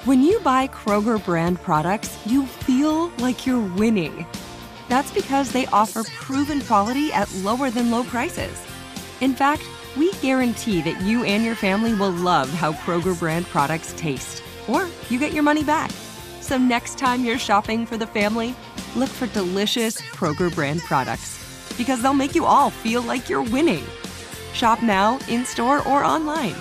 When you buy Kroger brand products, you feel like you're winning. That's because they offer proven quality at lower than low prices. In fact, we guarantee that you and your family will love how Kroger brand products taste, or you get your money back. So next time you're shopping for the family, look for delicious Kroger brand products, because they'll make you all feel like you're winning. Shop now, in-store, or online.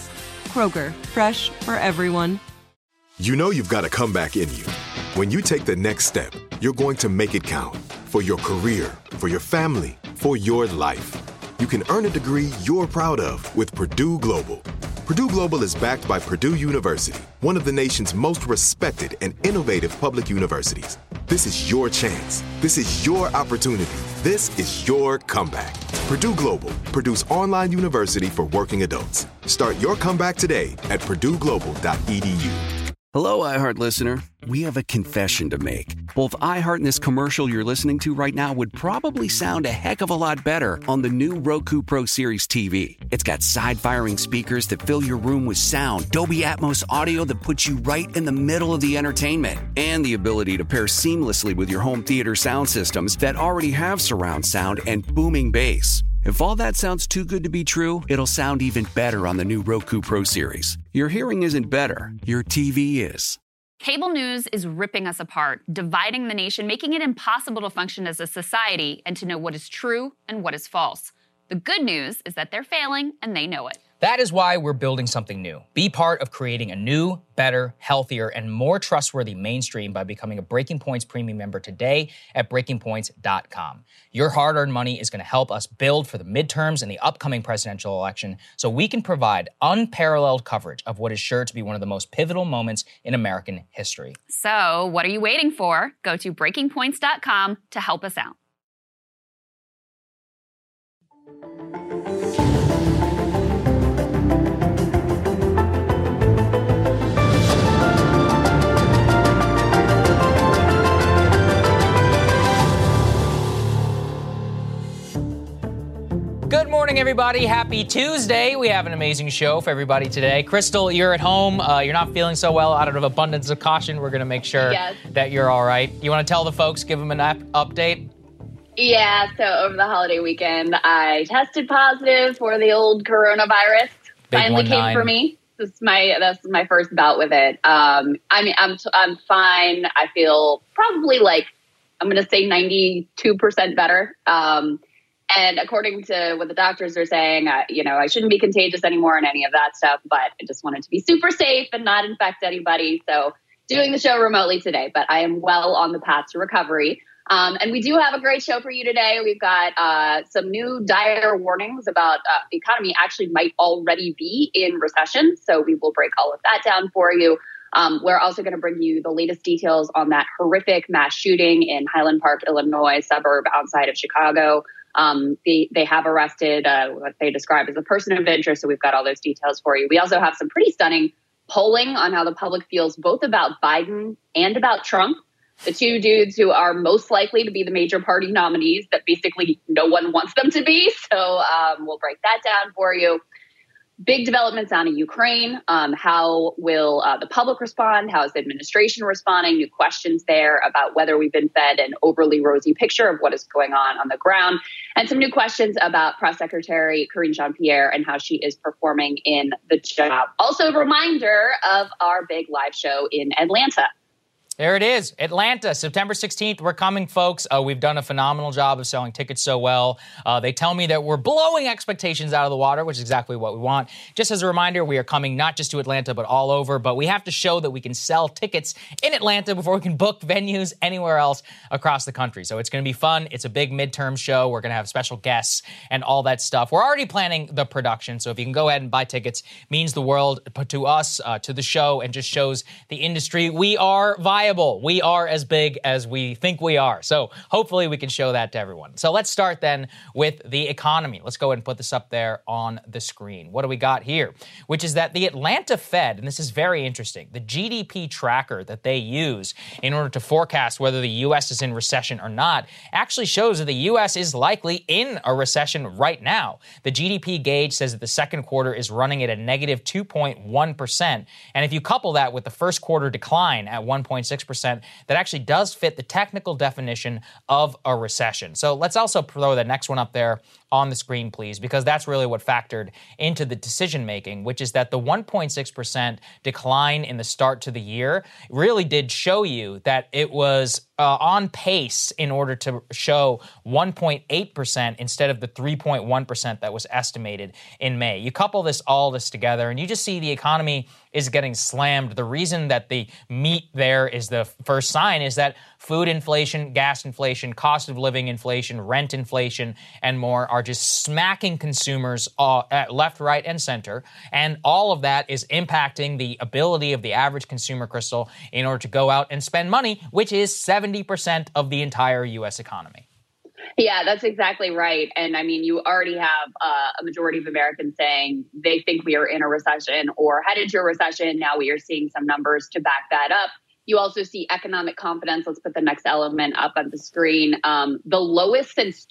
Kroger, fresh for everyone. You know you've got a comeback in you. When you take the next step, you're going to make it count for your career, for your family, for your life. You can earn a degree you're proud of with Purdue Global. Purdue Global is backed by Purdue University, one of the nation's most respected and innovative public universities. This is your chance. This is your opportunity. This is your comeback. Purdue Global, Purdue's online university for working adults. Start your comeback today at purdueglobal.edu. Hello, iHeart listener. We have a confession to make. Both iHeart and this commercial you're listening to right now would probably sound a heck of a lot better on the new Roku Pro Series TV. It's got side-firing speakers that fill your room with sound, Dolby Atmos audio that puts you right in the middle of the entertainment, and the ability to pair seamlessly with your home theater sound systems that already have surround sound and booming bass. If all that sounds too good to be true, it'll sound even better on the new Roku Pro Series. Your hearing isn't better, your TV is. Cable news is ripping us apart, dividing the nation, making it impossible to function as a society and to know what is true and what is false. The good news is that they're failing and they know it. That is why we're building something new. Be part of creating a new, better, healthier, and more trustworthy mainstream by becoming a Breaking Points premium member today at BreakingPoints.com. Your hard-earned money is going to help us build for the midterms and the upcoming presidential election so we can provide unparalleled coverage of what is sure to be one of the most pivotal moments in American history. So, what are you waiting for? Go to BreakingPoints.com to help us out. Good morning, everybody. Happy Tuesday. We have an amazing show for everybody today. Crystal, you're at home. You're not feeling so well. Out of abundance of caution, we're going to make sure that you're all right. You want to tell the folks, give them an update? Yeah, so over the holiday weekend, I tested positive for the old coronavirus. Finally came for me. This is my first bout with it. I'm fine. I feel probably like, I'm going to say 92% better. And according to what the doctors are saying, I shouldn't be contagious anymore and any of that stuff, but I just wanted to be super safe and not infect anybody. So doing the show remotely today, but I am well on the path to recovery. And we do have a great show for you today. We've got some new dire warnings about the economy actually might already be in recession. So we will break all of that down for you. We're also going to bring you the latest details on that horrific mass shooting in Highland Park, Illinois, suburb outside of Chicago. They have arrested what they describe as a person of interest. So we've got all those details for you. We also have some pretty stunning polling on how the public feels both about Biden and about Trump, the two dudes who are most likely to be the major party nominees that basically no one wants them to be. So we'll break that down for you. Big developments on Ukraine. How will the public respond? How is the administration responding? New questions there about whether we've been fed an overly rosy picture of what is going on the ground. And some new questions about Press Secretary Karine Jean-Pierre and how she is performing in the job. Also, a reminder of our big live show in Atlanta. There it is. Atlanta, September 16th. We're coming, folks. We've done a phenomenal job of selling tickets so well. They tell me that we're blowing expectations out of the water, which is exactly what we want. Just as a reminder, we are coming not just to Atlanta, but all over. But we have to show that we can sell tickets in Atlanta before we can book venues anywhere else across the country. So it's going to be fun. It's a big midterm show. We're going to have special guests and all that stuff. We're already planning the production. So if you can go ahead and buy tickets, means the world to us, to the show, and just shows the industry we are viable. undeniable. We are as big as we think we are. So hopefully we can show that to everyone. So let's start then with the economy. Let's go ahead and put this up there on the screen. What do we got here? Which is that the Atlanta Fed, and this is very interesting, the GDP tracker that they use in order to forecast whether the U.S. is in recession or not, actually shows that the U.S. is likely in a recession right now. The GDP gauge says that the second quarter is running at a negative 2.1%. And if you couple that with the first quarter decline at 1.6%, that actually does fit the technical definition of a recession. So let's also throw the next one up there on the screen, please, because that's really what factored into the decision making, which is that the 1.6% decline in the start to the year really did show you that it was on pace in order to show 1.8% instead of the 3.1% that was estimated in May. You couple all this together and you just see the economy is getting slammed. The reason that the meat there is the first sign is that food inflation, gas inflation, cost of living inflation, rent inflation, and more are just smacking consumers at left, right, and center. And all of that is impacting the ability of the average consumer, Crystal, in order to go out and spend money, which is 70% of the entire U.S. economy. Yeah, that's exactly right. And I mean, you already have a majority of Americans saying they think we are in a recession or headed to a recession. Now we are seeing some numbers to back that up. You also see economic confidence. Let's put the next element up on the screen. The lowest since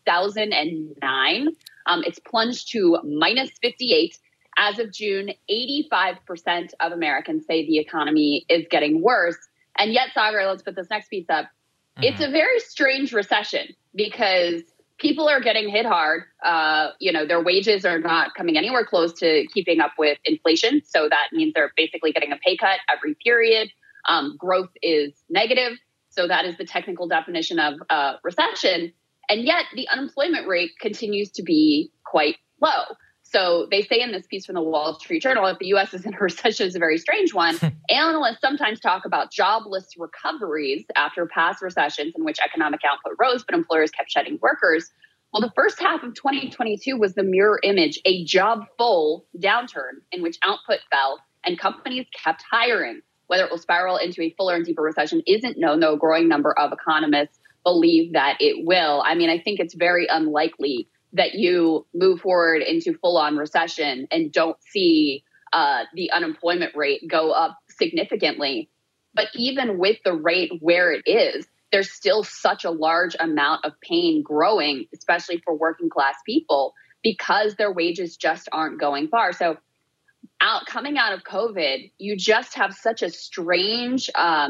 2009. It's plunged to minus 58. As of June, 85% of Americans say the economy is getting worse. And yet, Sagar, let's put this next piece up. It's a very strange recession because people are getting hit hard. Their wages are not coming anywhere close to keeping up with inflation. So that means they're basically getting a pay cut every period. Growth is negative. So that is the technical definition of recession. And yet the unemployment rate continues to be quite low. So they say in this piece from the Wall Street Journal, if the U.S. is in a recession, is a very strange one. Analysts sometimes talk about jobless recoveries after past recessions in which economic output rose, but employers kept shedding workers. Well, the first half of 2022 was the mirror image, a job-full downturn in which output fell and companies kept hiring. Whether it will spiral into a fuller and deeper recession isn't known, though a growing number of economists believe that it will. I mean, I think it's very unlikely that you move forward into full-on recession and don't see the unemployment rate go up significantly. But even with the rate where it is, there's still such a large amount of pain growing, especially for working class people, because their wages just aren't going far. So coming out of COVID, you just have such a strange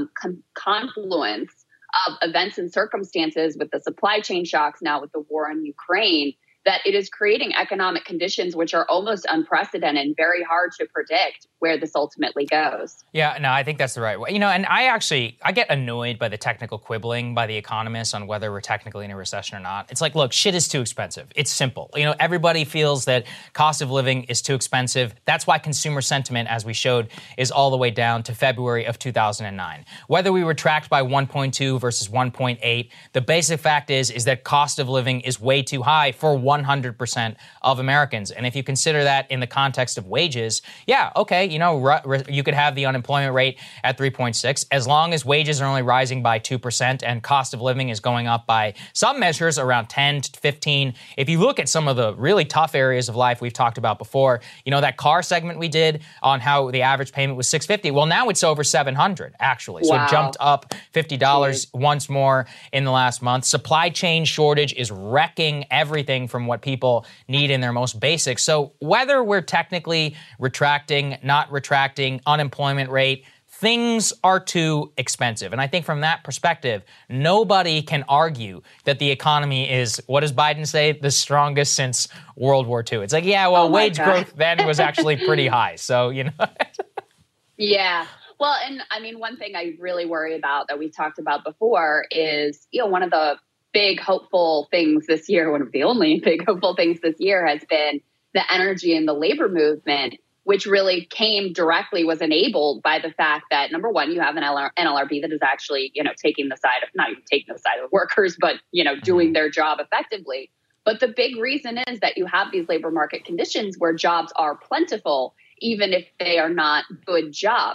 confluence of events and circumstances with the supply chain shocks, now with the war in Ukraine, that it is creating economic conditions which are almost unprecedented and very hard to predict where this ultimately goes. Yeah, no, I think that's the right way. And I get annoyed by the technical quibbling by the economists on whether we're technically in a recession or not. It's like, look, shit is too expensive. It's simple. Everybody feels that cost of living is too expensive. That's why consumer sentiment, as we showed, is all the way down to February of 2009. Whether we were tracked by 1.2 versus 1.8, the basic fact is that cost of living is way too high for 100% of Americans. And if you consider that in the context of wages, yeah, okay, you could have the unemployment rate at 3.6 as long as wages are only rising by 2% and cost of living is going up by some measures around 10 to 15. If you look at some of the really tough areas of life we've talked about before, that car segment we did on how the average payment was $650. Well, now it's over $700 actually. So wow. It jumped up $50 once more in the last month. Supply chain shortage is wrecking everything from what people need in their most basic. So whether we're technically retracting, not retracting, unemployment rate, things are too expensive. And I think from that perspective, nobody can argue that the economy is, what does Biden say, the strongest since World War II. It's like, yeah, well, wage growth then was actually pretty high. So, Yeah. Well, and I mean, one thing I really worry about that we've talked about before is, one of the big hopeful things this year, one of the only big hopeful things this year has been the energy and the labor movement, which really was enabled by the fact that, number one, you have an NLRB that is actually, taking the side of, not even taking the side of the workers, but, doing their job effectively. But the big reason is that you have these labor market conditions where jobs are plentiful, even if they are not good jobs.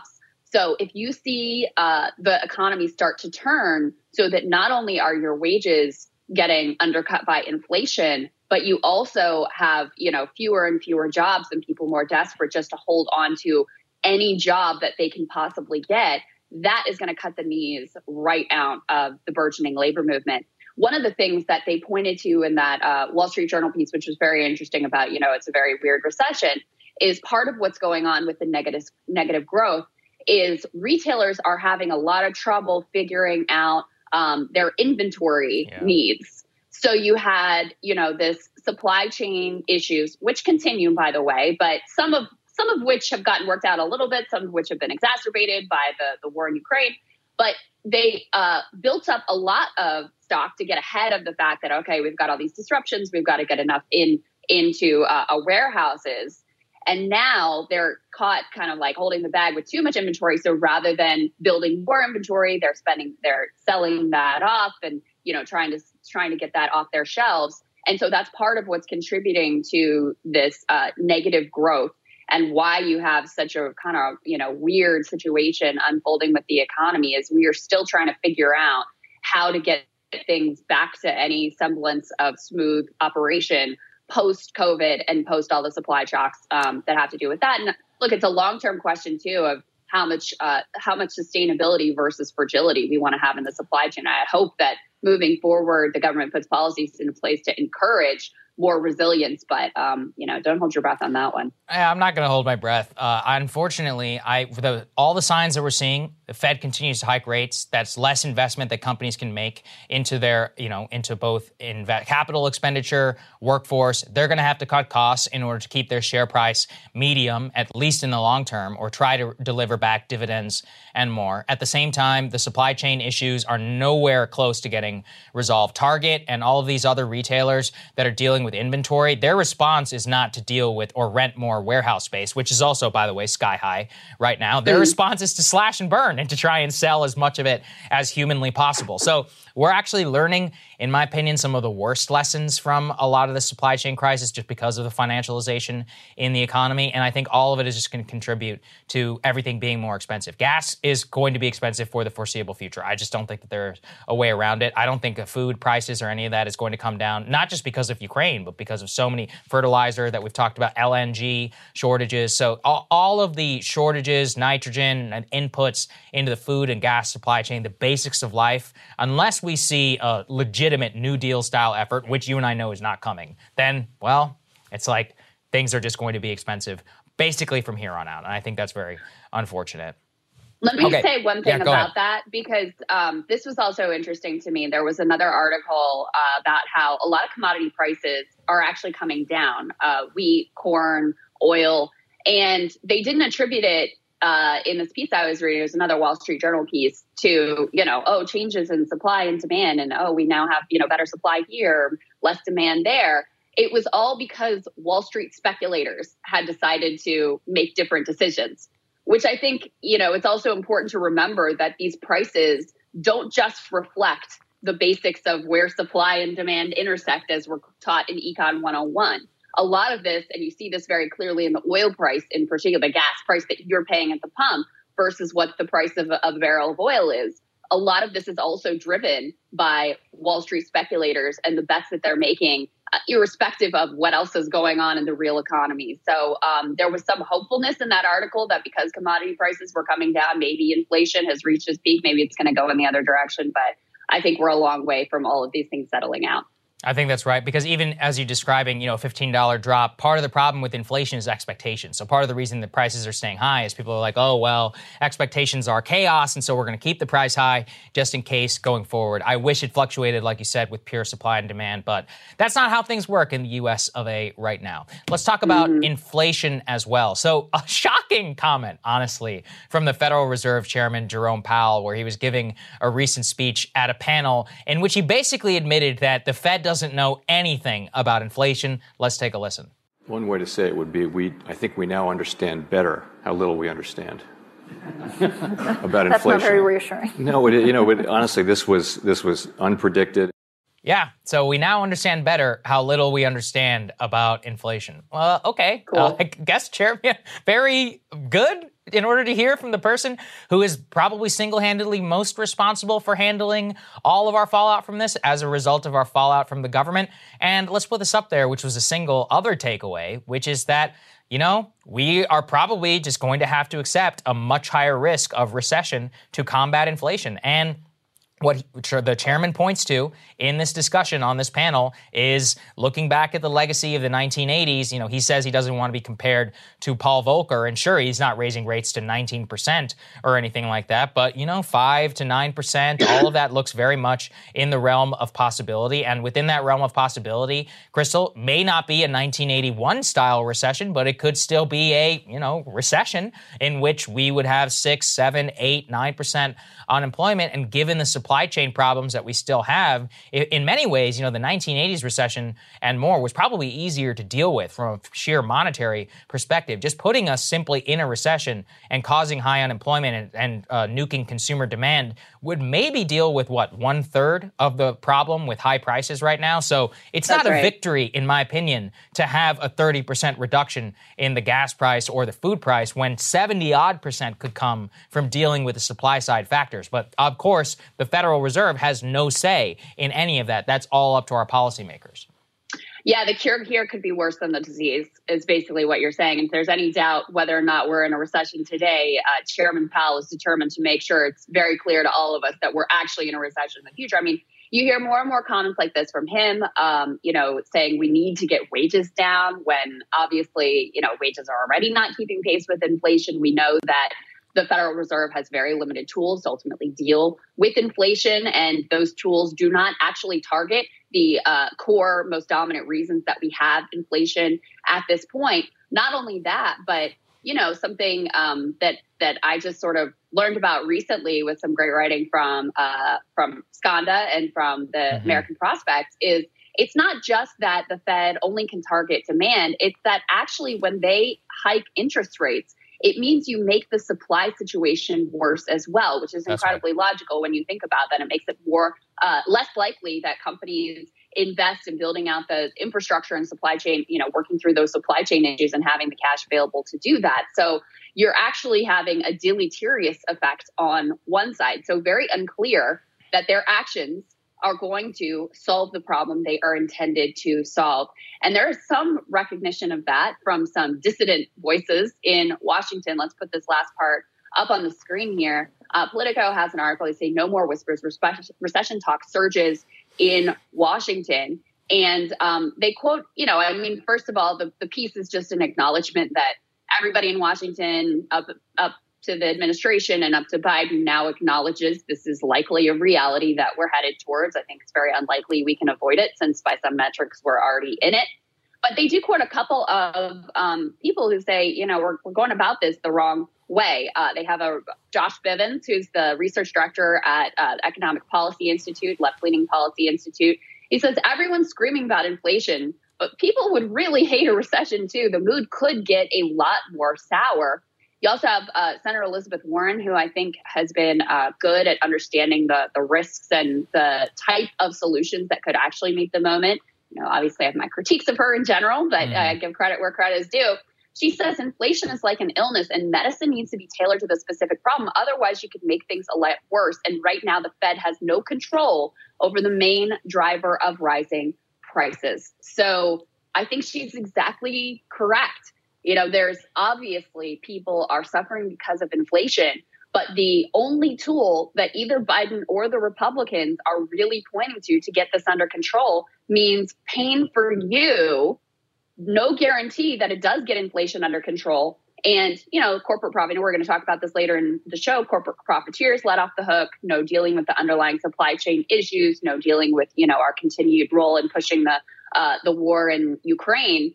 So if you see the economy start to turn so that not only are your wages getting undercut by inflation, but you also have, fewer and fewer jobs and people more desperate just to hold on to any job that they can possibly get, that is going to cut the knees right out of the burgeoning labor movement. One of the things that they pointed to in that Wall Street Journal piece, which was very interesting about, it's a very weird recession, is part of what's going on with the negative growth is retailers are having a lot of trouble figuring out their inventory needs. So you had, this supply chain issues, which continue, by the way, but some of which have gotten worked out a little bit, some of which have been exacerbated by the war in Ukraine. But they built up a lot of stock to get ahead of the fact that, okay, we've got all these disruptions, we've got to get enough into our warehouses. And now they're caught kind of like holding the bag with too much inventory. So rather than building more inventory, they're selling that off and, trying to get that off their shelves. And so that's part of what's contributing to this negative growth and why you have such a kind of, weird situation unfolding with the economy is we are still trying to figure out how to get things back to any semblance of smooth operation post-COVID and post all the supply shocks that have to do with that. And look, it's a long-term question too of how much sustainability versus fragility we want to have in the supply chain. I hope that moving forward, the government puts policies in place to encourage more resilience, but don't hold your breath on that one. I'm not going to hold my breath. Unfortunately, all the signs that we're seeing, the Fed continues to hike rates. That's less investment that companies can make into their, into both capital expenditure, workforce. They're going to have to cut costs in order to keep their share price medium, at least in the long term, or try to deliver back dividends and more. At the same time, the supply chain issues are nowhere close to getting resolved. Target and all of these other retailers that are dealing with inventory, their response is not to deal with or rent more warehouse space, which is also, by the way, sky high right now. Their response is to slash and burn and to try and sell as much of it as humanly possible. So we're actually learning, in my opinion, some of the worst lessons from a lot of the supply chain crisis just because of the financialization in the economy. And I think all of it is just going to contribute to everything being more expensive. Gas is going to be expensive for the foreseeable future. I just don't think that there's a way around it. I don't think food prices or any of that is going to come down, not just because of Ukraine, but because of so many fertilizer that we've talked about, LNG shortages. So all of the shortages, nitrogen and inputs into the food and gas supply chain, the basics of life, unless we see a legitimate New Deal style effort, which you and I know is not coming, then, well, it's like things are just going to be expensive basically from here on out. And I think that's very unfortunate. Let me say one thing about that, because this was also interesting to me. There was another article about how a lot of commodity prices are actually coming down, wheat, corn, oil, and they didn't attribute it in this piece I was reading. It was another Wall Street Journal piece to, changes in supply and demand, and we now have, better supply here, less demand there. It was all because Wall Street speculators had decided to make different decisions, which I think, it's also important to remember that these prices don't just reflect the basics of where supply and demand intersect, as we're taught in Econ 101. A lot of this, and you see this very clearly in the oil price, in particular, the gas price that you're paying at the pump versus what the price of a barrel of oil is. A lot of this is also driven by Wall Street speculators and the bets that they're making, irrespective of what else is going on in the real economy. So there was some hopefulness in that article that because commodity prices were coming down, maybe inflation has reached its peak, maybe it's going to go in the other direction. But I think we're a long way from all of these things settling out. I think that's right, because even as you're describing, a $15 drop, part of the problem with inflation is expectations. So part of the reason the prices are staying high is people are like, oh, well, expectations are chaos, and so we're going to keep the price high just in case going forward. I wish it fluctuated, like you said, with pure supply and demand, but that's not how things work in the U.S. of A right now. Let's talk about inflation as well. So a shocking comment, honestly, from the Federal Reserve Chairman Jerome Powell, where he was giving a recent speech at a panel in which he basically admitted that the Fed doesn't know anything about inflation. Let's take a listen. One way to say it would be I think we now understand better how little we understand about inflation. That's not very reassuring. No, honestly, this was unpredicted. Yeah, so we now understand better how little we understand about inflation. Okay, cool. I guess, Chairman, very good. in order to hear from the person who is probably single-handedly most responsible for handling all of our fallout from this as a result of our fallout from the government. And let's put this up there, which was a single other takeaway, which is that, you know, we are probably just going to have to accept a much higher risk of recession to combat inflation. And what the chairman points to in this discussion on this panel is looking back at the legacy of the 1980s. You know, he says he doesn't want to be compared to Paul Volcker, and sure, he's not raising rates to 19% or anything like that, but, you know, 5 to 9%, all of that looks very much in the realm of possibility. And within that realm of possibility, Crystal, may not be a 1981 style recession, but it could still be a, you know, recession in which we would have 6, 7, 8, 9% unemployment. And given the supply chain problems that we still have, in many ways, you know, the 1980s recession and more was probably easier to deal with from a sheer monetary perspective. Just putting us simply in a recession and causing high unemployment and nuking consumer demand would maybe deal with, what, 1/3 of the problem with high prices right now. So it's not a victory, in my opinion, to have a 30% reduction in the gas price or the food price when 70-odd% could come from dealing with the supply side factors. But of course, the Federal Reserve has no say in any of that. That's all up to our policymakers. Yeah, the cure here could be worse than the disease, is basically what you're saying. And if there's any doubt whether or not we're in a recession today, Chairman Powell is determined to make sure it's very clear to all of us that we're actually in a recession in the future. I mean, you hear more and more comments like this from him, you know, saying we need to get wages down when obviously, you know, wages are already not keeping pace with inflation. We know that the Federal Reserve has very limited tools to ultimately deal with inflation, and those tools do not actually target the core, most dominant reasons that we have inflation at this point. Not only that, but, you know, something that I just sort of learned about recently with some great writing from Skanda and from the American Prospect is it's not just that the Fed only can target demand. It's that actually when they hike interest rates, it means you make the supply situation worse as well, which is incredibly logical when you think about that. It makes it more less likely that companies invest in building out the infrastructure and supply chain, you know, working through those supply chain issues and having the cash available to do that. So you're actually having a deleterious effect on one side. So very unclear that their actions are going to solve the problem they are intended to solve. And there is some recognition of that from some dissident voices in Washington. Let's put this last part up on the screen here. Politico has an article. They say no more whispers, recession talk surges in Washington. And they quote, you know, I mean, first of all, the piece is just an acknowledgement that everybody in Washington up to the administration and up to Biden now acknowledges this is likely a reality that we're headed towards. I think it's very unlikely we can avoid it since by some metrics we're already in it. But they do quote a couple of people who say, you know, we're going about this the wrong way. They have Josh Bivens, who's the research director at Economic Policy Institute, left-leaning policy institute. He says everyone's screaming about inflation, but people would really hate a recession too. The mood could get a lot more sour. You also have Senator Elizabeth Warren, who I think has been good at understanding the risks and the type of solutions that could actually meet the moment. You know, obviously I have my critiques of her in general, but I give credit where credit is due. She says inflation is like an illness and medicine needs to be tailored to the specific problem. Otherwise, you could make things a lot worse. And right now, the Fed has no control over the main driver of rising prices. So I think she's exactly correct. You know, there's obviously people are suffering because of inflation, but the only tool that either Biden or the Republicans are really pointing to get this under control means pain for you, no guarantee that it does get inflation under control. And, you know, corporate profit, and we're going to talk about this later in the show, corporate profiteers let off the hook, no dealing with the underlying supply chain issues, no dealing with, you know, our continued role in pushing the war in Ukraine.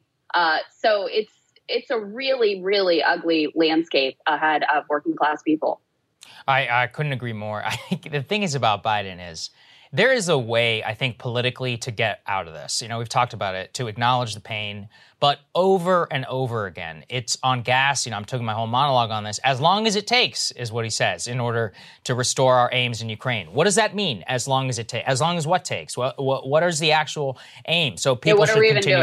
So it's a really, really ugly landscape ahead of working class people. I couldn't agree more. I think the thing is about Biden is there is a way, I think, politically to get out of this. You know, we've talked about it, to acknowledge the pain, but over and over again, it's on gas. You know, I'm taking my whole monologue on this. As long as it takes, is what he says, in order to restore our aims in Ukraine. What does that mean? As long as it takes? As long as what takes? What is the actual aim? So people should continue to.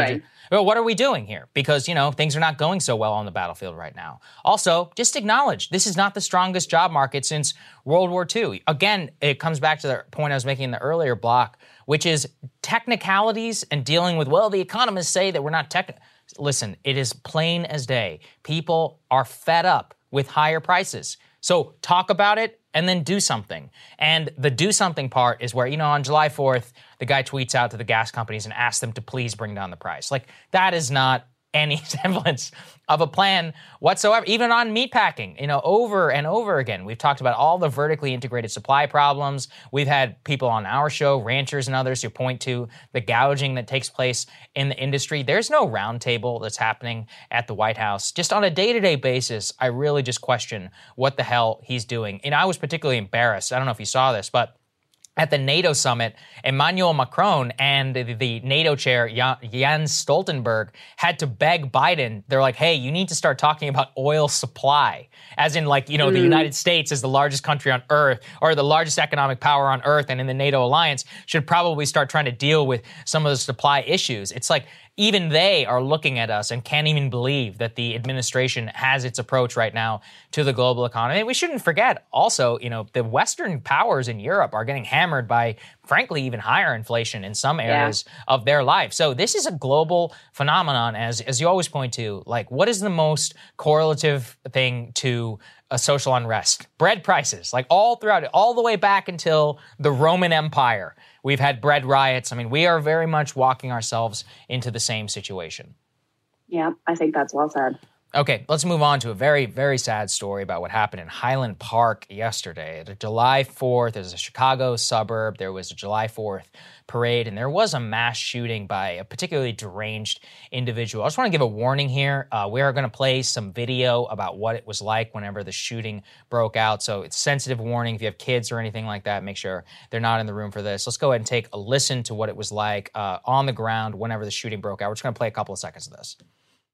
Well, what are we doing here? Because, things are not going so well on the battlefield right now. Also, just acknowledge this is not the strongest job market since World War II. Again, it comes back to the point I was making in the earlier block, which is technicalities and dealing with, the economists say that we're not Listen, it is plain as day. People are fed up with higher prices. So talk about it and then do something. And the do something part is where, on July 4th, the guy tweets out to the gas companies and asks them to please bring down the price. Like, that is not any semblance of a plan whatsoever. Even on meatpacking, over and over again, we've talked about all the vertically integrated supply problems. We've had people on our show, ranchers and others, who point to the gouging that takes place in the industry. There's no roundtable that's happening at the White House. Just on a day-to-day basis, I really just question what the hell he's doing. And I was particularly embarrassed. I don't know if you saw this, but at the NATO summit, Emmanuel Macron and the NATO chair, Jens Stoltenberg, had to beg Biden. They're like, hey, you need to start talking about oil supply. As in, the United States is the largest country on earth, or the largest economic power on earth, and in the NATO alliance, should probably start trying to deal with some of the supply issues. It's like, even they are looking at us and can't even believe that the administration has its approach right now to the global economy. And we shouldn't forget also, the Western powers in Europe are getting hammered by, frankly, even higher inflation in some areas of their life. So this is a global phenomenon, as you always point to. Like, what is the most correlative thing to a social unrest? Bread prices, all throughout it, all the way back until the Roman Empire. We've had bread riots. I mean, we are very much walking ourselves into the same situation. Yeah, I think that's well said. Okay, let's move on to a very, very sad story about what happened in Highland Park yesterday. July 4th, there's a Chicago suburb. There was a July 4th parade, and there was a mass shooting by a particularly deranged individual. I just want to give a warning here. We are going to play some video about what it was like whenever the shooting broke out. So it's a sensitive warning. If you have kids or anything like that, make sure they're not in the room for this. Let's go ahead and take a listen to what it was like on the ground whenever the shooting broke out. We're just going to play a couple of seconds of this.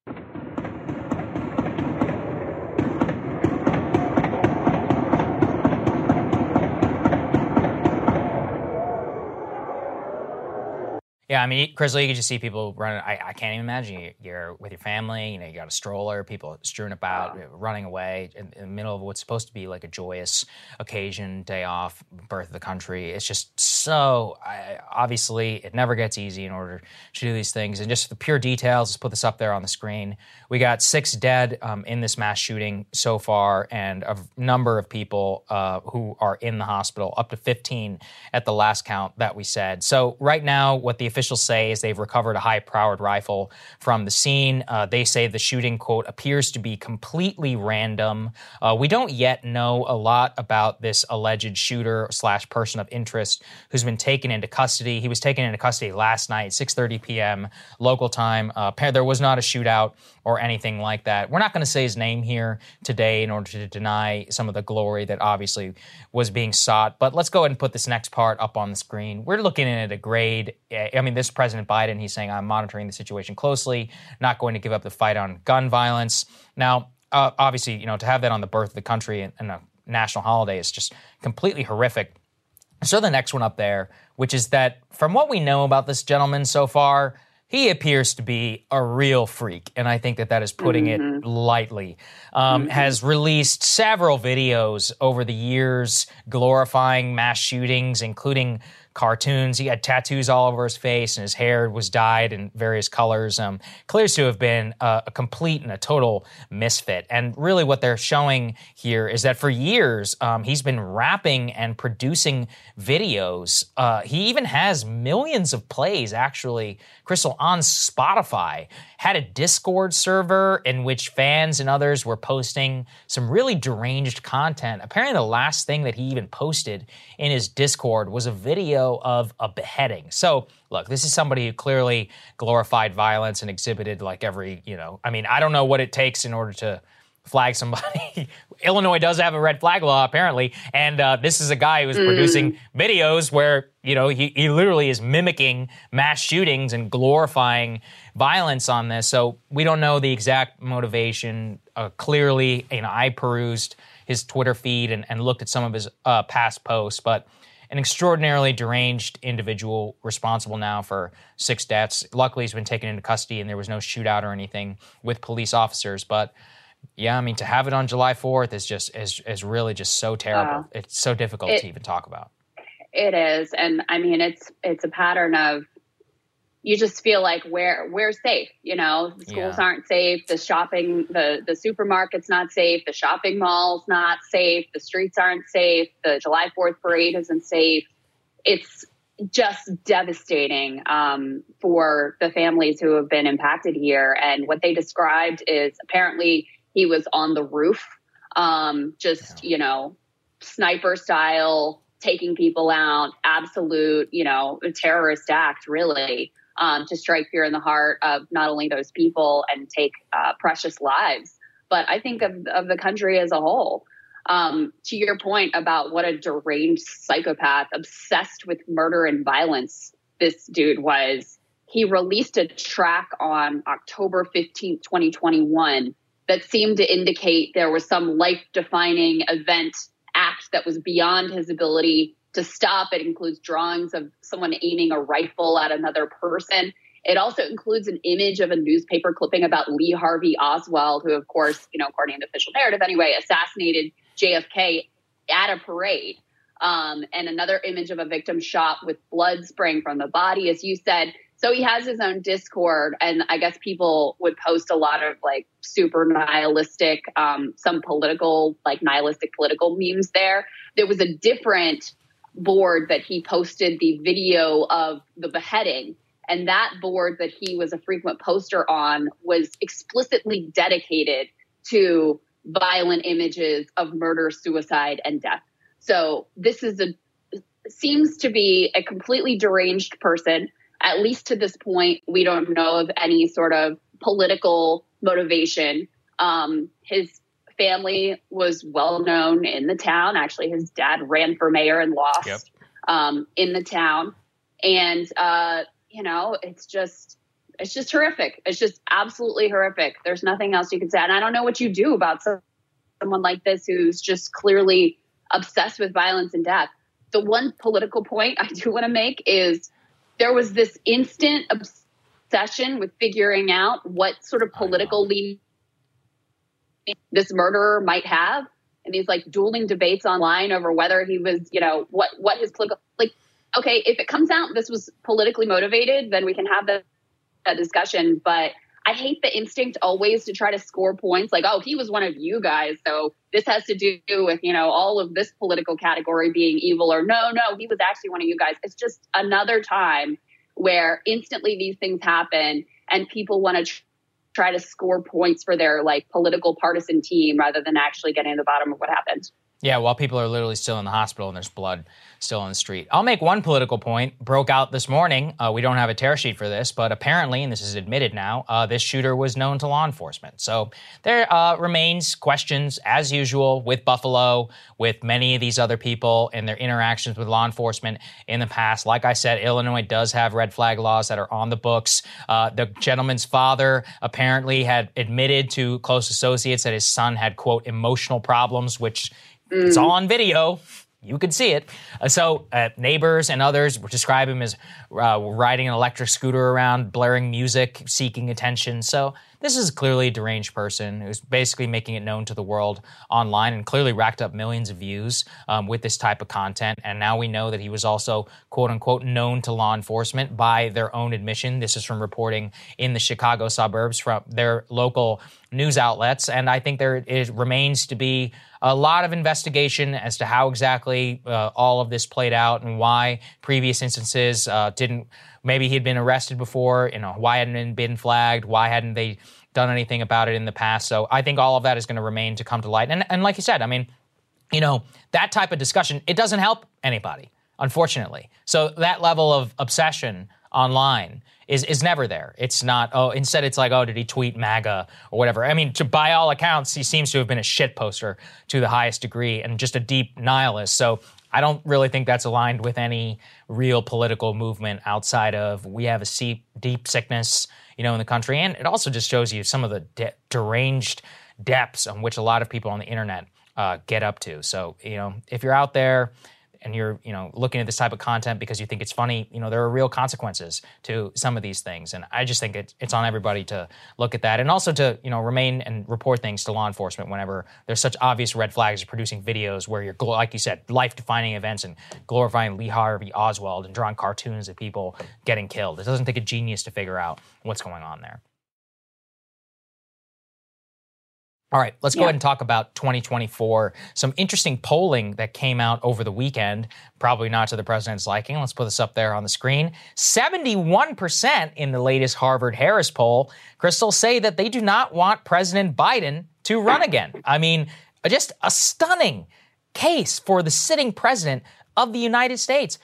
Yeah, I mean, Chrisley, you can just see people running. I can't even imagine you're with your family. You got a stroller, people strewn about, running away in the middle of what's supposed to be like a joyous occasion, day off, birth of the country. It's just so, obviously, it never gets easy in order to do these things. And just the pure details, let's put this up there on the screen. We got 6 dead in this mass shooting so far, and a number of people who are in the hospital, up to 15 at the last count that we said. So right now, what the officials say is they've recovered a high-powered rifle from the scene. They say the shooting, quote, appears to be completely random. We don't yet know a lot about this alleged shooter / person of interest who's been taken into custody. He was taken into custody last night, 6:30 p.m. local time. There was not a shootout or anything like that. We're not going to say his name here today in order to deny some of the glory that obviously was being sought. But let's go ahead and put this next part up on the screen. We're looking at a grade. I mean, this President Biden, he's saying, I'm monitoring the situation closely, not going to give up the fight on gun violence. Now, obviously, to have that on the birth of the country and a national holiday is just completely horrific. So the next one up there, which is that from what we know about this gentleman so far, he appears to be a real freak, and I think that is putting it lightly. Has released several videos over the years glorifying mass shootings, including cartoons. He had tattoos all over his face, and his hair was dyed in various colors. Clears to have been a complete and a total misfit. And really what they're showing here is that for years, he's been rapping and producing videos. He even has millions of plays, actually, Crystal, on Spotify. Had a Discord server in which fans and others were posting some really deranged content. Apparently the last thing that he even posted in his Discord was a video of a beheading. So, look, this is somebody who clearly glorified violence and exhibited like every, I don't know what it takes in order to flag somebody. Illinois does have a red flag law, apparently, and this is a guy who's producing videos where, he literally is mimicking mass shootings and glorifying violence on this. So we don't know the exact motivation. Clearly, I perused his Twitter feed and looked at some of his past posts, but an extraordinarily deranged individual responsible now for 6 deaths. Luckily, he's been taken into custody and there was no shootout or anything with police officers. But yeah, I mean, to have it on July 4th is really just so terrible. It's so difficult to even talk about. It is. And I mean, it's a pattern of, you just feel like we're safe, you know, the schools aren't safe, the supermarket's not safe, the shopping mall's not safe, the streets aren't safe, the July 4th parade isn't safe. It's just devastating for the families who have been impacted here. And what they described is apparently he was on the roof, you know, sniper style, taking people out, absolute, you know, a terrorist act, really. To strike fear in the heart of not only those people and take precious lives, but I think of the country as a whole. To your point about what a deranged psychopath obsessed with murder and violence this dude was, he released a track on October 15th, 2021 that seemed to indicate there was some life-defining act that was beyond his ability to stop. It includes drawings of someone aiming a rifle at another person. It also includes an image of a newspaper clipping about Lee Harvey Oswald, who, of course, you know, according to the official narrative anyway, assassinated JFK at a parade. And another image of a victim shot with blood spraying from the body, as you said. So he has his own Discord, and I guess people would post a lot of like super nihilistic, some political, like nihilistic political memes there. There was a different board that he posted the video of the beheading, and that board that he was a frequent poster on was explicitly dedicated to violent images of murder, suicide, and death. So this is seems to be a completely deranged person. At least to this point, we don't know of any sort of political motivation. His family was well known in the town. Actually, his dad ran for mayor and lost in the town. And, you know, it's just horrific. It's just absolutely horrific. There's nothing else you can say. And I don't know what you do about someone like this who's just clearly obsessed with violence and death. The one political point I do want to make is there was this instant obsession with figuring out what sort of political lean this murderer might have. And these like dueling debates online over whether he was, you know, what his political, like, okay, if it comes out this was politically motivated, then we can have that discussion. But I hate the instinct always to try to score points like, oh, he was one of you guys, so this has to do with, you know, all of this political category being evil, or no, he was actually one of you guys. It's just another time where instantly these things happen and people want to try to score points for their like political partisan team rather than actually getting to the bottom of what happened. Yeah, while people are literally still in the hospital and there's blood still on the street. I'll make one political point. Broke out this morning. We don't have a tear sheet for this, but apparently, and this is admitted now, this shooter was known to law enforcement. So there remains questions, as usual, with Buffalo, with many of these other people and their interactions with law enforcement in the past. Like I said, Illinois does have red flag laws that are on the books. The gentleman's father apparently had admitted to close associates that his son had, quote, emotional problems, which it's all on video. You could see it. So neighbors and others describe him as riding an electric scooter around, blaring music, seeking attention. So this is clearly a deranged person who's basically making it known to the world online and clearly racked up millions of views with this type of content. And now we know that he was also, quote unquote, known to law enforcement by their own admission. This is from reporting in the Chicago suburbs from their local news outlets. And I think it remains to be a lot of investigation as to how exactly all of this played out and why previous instances maybe he'd been arrested before, you know, why hadn't it been flagged, why hadn't they done anything about it in the past. So I think all of that is going to remain to come to light. And like you said, I mean, you know, that type of discussion, it doesn't help anybody, unfortunately. So that level of obsession online is never there. It's not, instead it's like, did he tweet MAGA or whatever? I mean, by all accounts, he seems to have been a shit poster to the highest degree and just a deep nihilist. So I don't really think that's aligned with any real political movement outside of we have a deep sickness, you know, in the country. And it also just shows you some of the deranged depths on which a lot of people on the internet get up to. So, you know, if you're out there and you're, looking at this type of content because you think it's funny, there are real consequences to some of these things. And I just think it's on everybody to look at that and also to, remain and report things to law enforcement whenever there's such obvious red flags of producing videos where you're, like you said, life-defining events and glorifying Lee Harvey Oswald and drawing cartoons of people getting killed. It doesn't take a genius to figure out what's going on there. All right, let's go ahead and talk about 2024. Some interesting polling that came out over the weekend, probably not to the president's liking. Let's put this up there on the screen. 71% in the latest Harvard-Harris poll, Crystal, say that they do not want President Biden to run again. I mean, just a stunning case for the sitting president of the United States.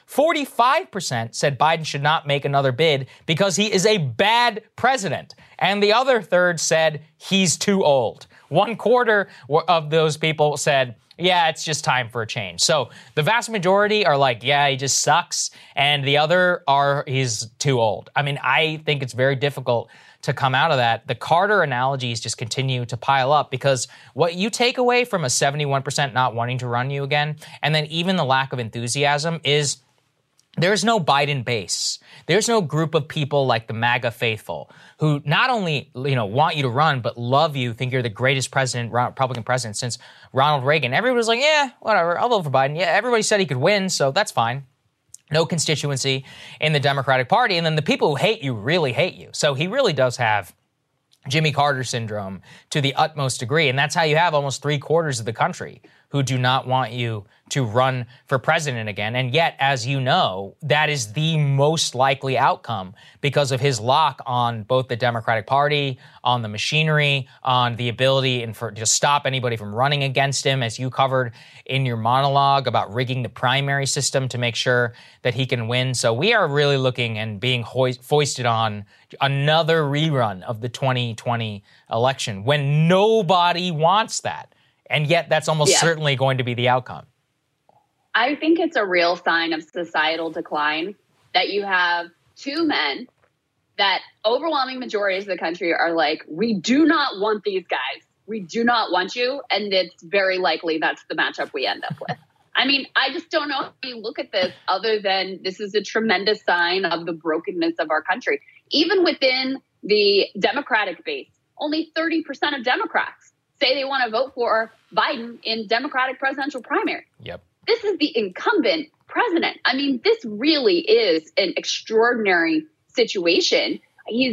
45% said Biden should not make another bid because he is a bad president. And the other third said he's too old. 1/4 of those people said, yeah, it's just time for a change. So the vast majority are like, yeah, he just sucks. And the other are, he's too old. I mean, I think it's very difficult to come out of that. The Carter analogies just continue to pile up because what you take away from a 71% not wanting to run you again, and then even the lack of enthusiasm, is there's no Biden base. There's no group of people like the MAGA faithful who not only, want you to run, but love you, think you're the greatest Republican president since Ronald Reagan. Everybody was like, yeah, whatever, I'll vote for Biden. Yeah, everybody said he could win, so that's fine. No constituency in the Democratic Party. And then the people who hate you really hate you. So he really does have Jimmy Carter syndrome to the utmost degree. And that's how you have almost 3/4 of the country who do not want you to run for president again. And yet, as you know, that is the most likely outcome because of his lock on both the Democratic Party, on the machinery, on the ability to stop anybody from running against him, as you covered in your monologue about rigging the primary system to make sure that he can win. So we are really looking and being foisted on another rerun of the 2020 election when nobody wants that. And yet that's almost certainly going to be the outcome. I think it's a real sign of societal decline that you have two men that overwhelming majorities of the country are like, we do not want these guys. We do not want you. And it's very likely that's the matchup we end up with. I mean, I just don't know how you look at this other than this is a tremendous sign of the brokenness of our country. Even within the Democratic base, only 30% of Democrats say they want to vote for Biden in Democratic presidential primary. Yep. This is the incumbent president. I mean, this really is an extraordinary situation. He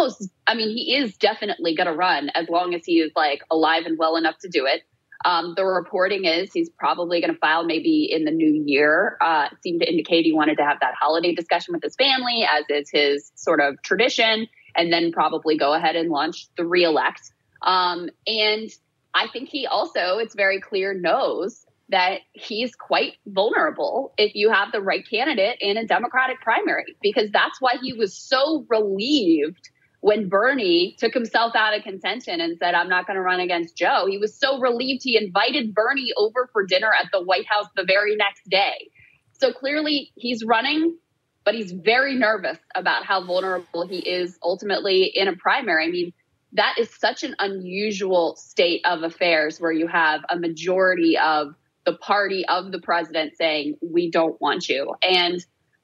is definitely going to run as long as he is alive and well enough to do it. The reporting is he's probably going to file maybe in the new year. Seemed to indicate he wanted to have that holiday discussion with his family, as is his sort of tradition, and then probably go ahead and launch the reelect. And I think he also, it's very clear, knows that he's quite vulnerable if you have the right candidate in a Democratic primary, because that's why he was so relieved when Bernie took himself out of contention and said, I'm not going to run against Joe. He was so relieved he invited Bernie over for dinner at the White House the very next day. So clearly he's running, but he's very nervous about how vulnerable he is ultimately in a primary. I mean, that is such an unusual state of affairs where you have a majority of the party of the president saying, we don't want you. And,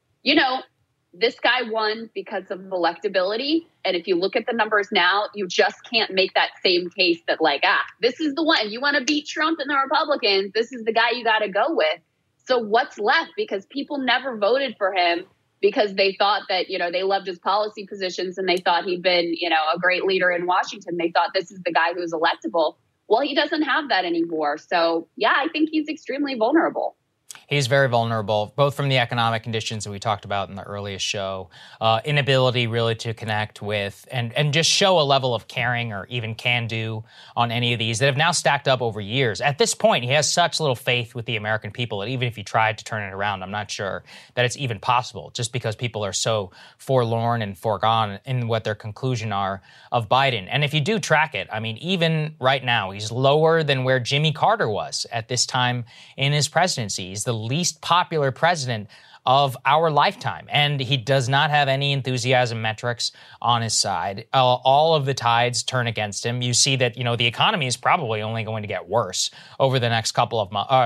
this guy won because of electability. And if you look at the numbers now, you just can't make that same case that this is the one. You want to beat Trump and the Republicans. This is the guy you got to go with. So what's left? Because people never voted for him because they thought that, they loved his policy positions and they thought he'd been, a great leader in Washington. They thought this is the guy who's electable. Well, he doesn't have that anymore. So, I think he's extremely vulnerable. He's very vulnerable, both from the economic conditions that we talked about in the earliest show, inability really to connect with and just show a level of caring or even can do on any of these that have now stacked up over years. At this point, he has such little faith with the American people that even if he tried to turn it around, I'm not sure that it's even possible, just because people are so forlorn and foregone in what their conclusion are of Biden. And if you do track it, I mean, even right now, he's lower than where Jimmy Carter was at this time in his presidency. He's the least popular president of our lifetime. And he does not have any enthusiasm metrics on his side. All of the tides turn against him. You see that, the economy is probably only going to get worse over the next couple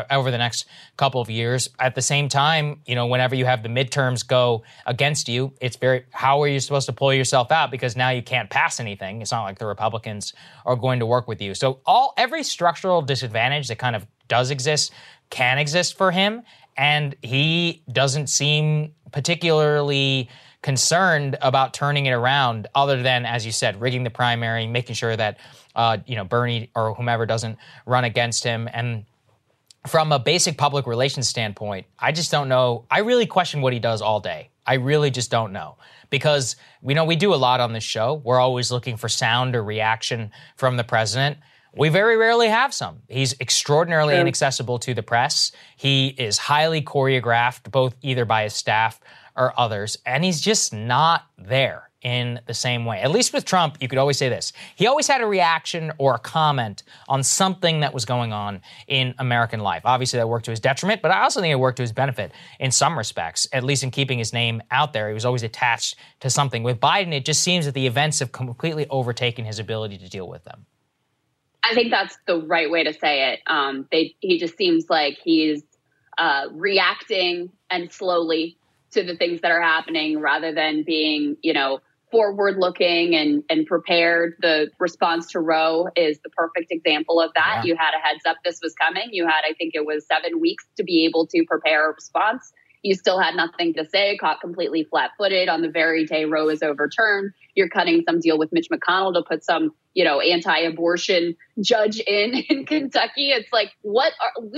of years. At the same time, whenever you have the midterms go against you, how are you supposed to pull yourself out? Because now you can't pass anything. It's not like the Republicans are going to work with you. So every structural disadvantage that kind of does exist can exist for him. And he doesn't seem particularly concerned about turning it around, other than, as you said, rigging the primary, making sure that, Bernie or whomever doesn't run against him. And from a basic public relations standpoint, I just don't know. I really question what he does all day. I really just don't know. Because, we do a lot on this show. We're always looking for sound or reaction from the president. We very rarely have some. He's extraordinarily inaccessible to the press. He is highly choreographed, both either by his staff or others, and he's just not there in the same way. At least with Trump, you could always say this. He always had a reaction or a comment on something that was going on in American life. Obviously, that worked to his detriment, but I also think it worked to his benefit in some respects, at least in keeping his name out there. He was always attached to something. With Biden, it just seems that the events have completely overtaken his ability to deal with them. I think that's the right way to say it. He just seems like he's reacting and slowly to the things that are happening rather than being, forward looking and prepared. The response to Roe is the perfect example of that. Yeah. You had a heads up this was coming. You had, I think it was 7 weeks to be able to prepare a response. You still had nothing to say, caught completely flat-footed on the very day Roe is overturned. You're cutting some deal with Mitch McConnell to put some, anti-abortion judge in Kentucky. It's like, what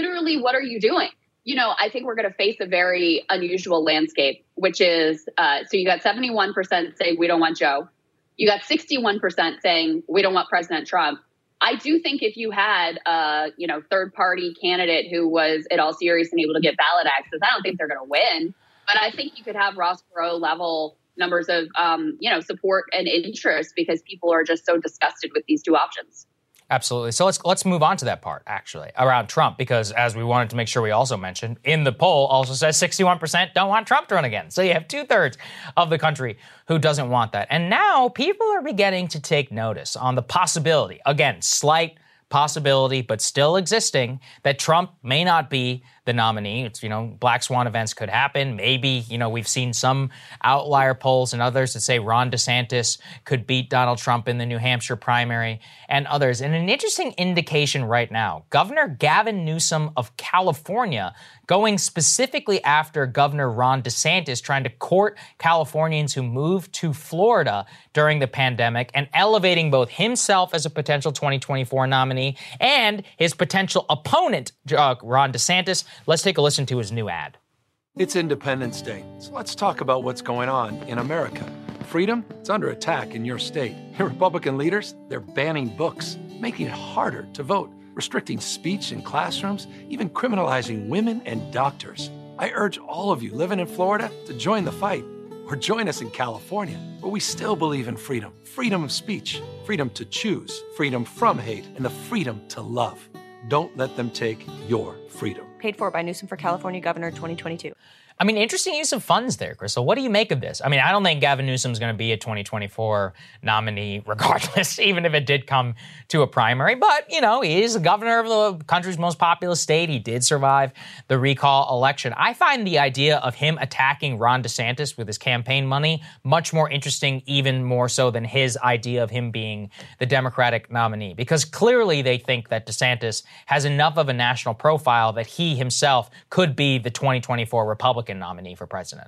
are you doing? I think we're going to face a very unusual landscape, which is, so you got 71% saying we don't want Joe. You got 61% saying we don't want President Trump. I do think if you had a, third-party candidate who was at all serious and able to get ballot access, I don't think they're going to win. But I think you could have Ross Perot level numbers of, support and interest because people are just so disgusted with these two options. Absolutely. So let's move on to that part, actually, around Trump, because as we wanted to make sure we also mentioned, in the poll also says 61% don't want Trump to run again. So you have 2/3 of the country who doesn't want that. And now people are beginning to take notice on the possibility, again, slight possibility, but still existing, that Trump may not be the nominee. It's, black swan events could happen. Maybe, we've seen some outlier polls and others that say Ron DeSantis could beat Donald Trump in the New Hampshire primary and others. And an interesting indication right now, Governor Gavin Newsom of California going specifically after Governor Ron DeSantis, trying to court Californians who moved to Florida during the pandemic and elevating both himself as a potential 2024 nominee and his potential opponent, Ron DeSantis. Let's take a listen to his new ad. It's Independence Day, so let's talk about what's going on in America. Freedom, it's under attack in your state. Your Republican leaders, they're banning books, making it harder to vote, restricting speech in classrooms, even criminalizing women and doctors. I urge all of you living in Florida to join the fight, or join us in California, where we still believe in freedom. Freedom of speech, freedom to choose, freedom from hate, and the freedom to love. Don't let them take your freedom. Paid for by Newsom for California Governor 2022. I mean, interesting use of funds there, Crystal. What do you make of this? I mean, I don't think Gavin Newsom's going to be a 2024 nominee regardless, even if it did come to a primary. But, he is the governor of the country's most populous state. He did survive the recall election. I find the idea of him attacking Ron DeSantis with his campaign money much more interesting, even more so than his idea of him being the Democratic nominee. Because clearly they think that DeSantis has enough of a national profile that he himself could be the 2024 Republican nominee for president.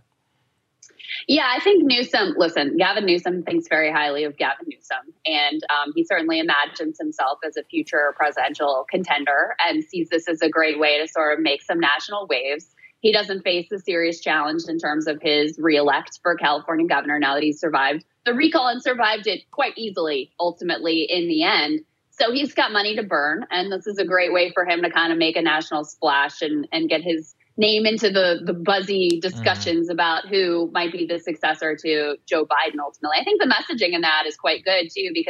Yeah, I think Gavin Newsom thinks very highly of Gavin Newsom, and he certainly imagines himself as a future presidential contender and sees this as a great way to sort of make some national waves. He doesn't face a serious challenge in terms of his reelect for California governor now that he's survived the recall and survived it quite easily, ultimately, in the end. So he's got money to burn, and this is a great way for him to kind of make a national splash and get his name into the buzzy discussions about who might be the successor to Joe Biden ultimately. I think the messaging in that is quite good, too, because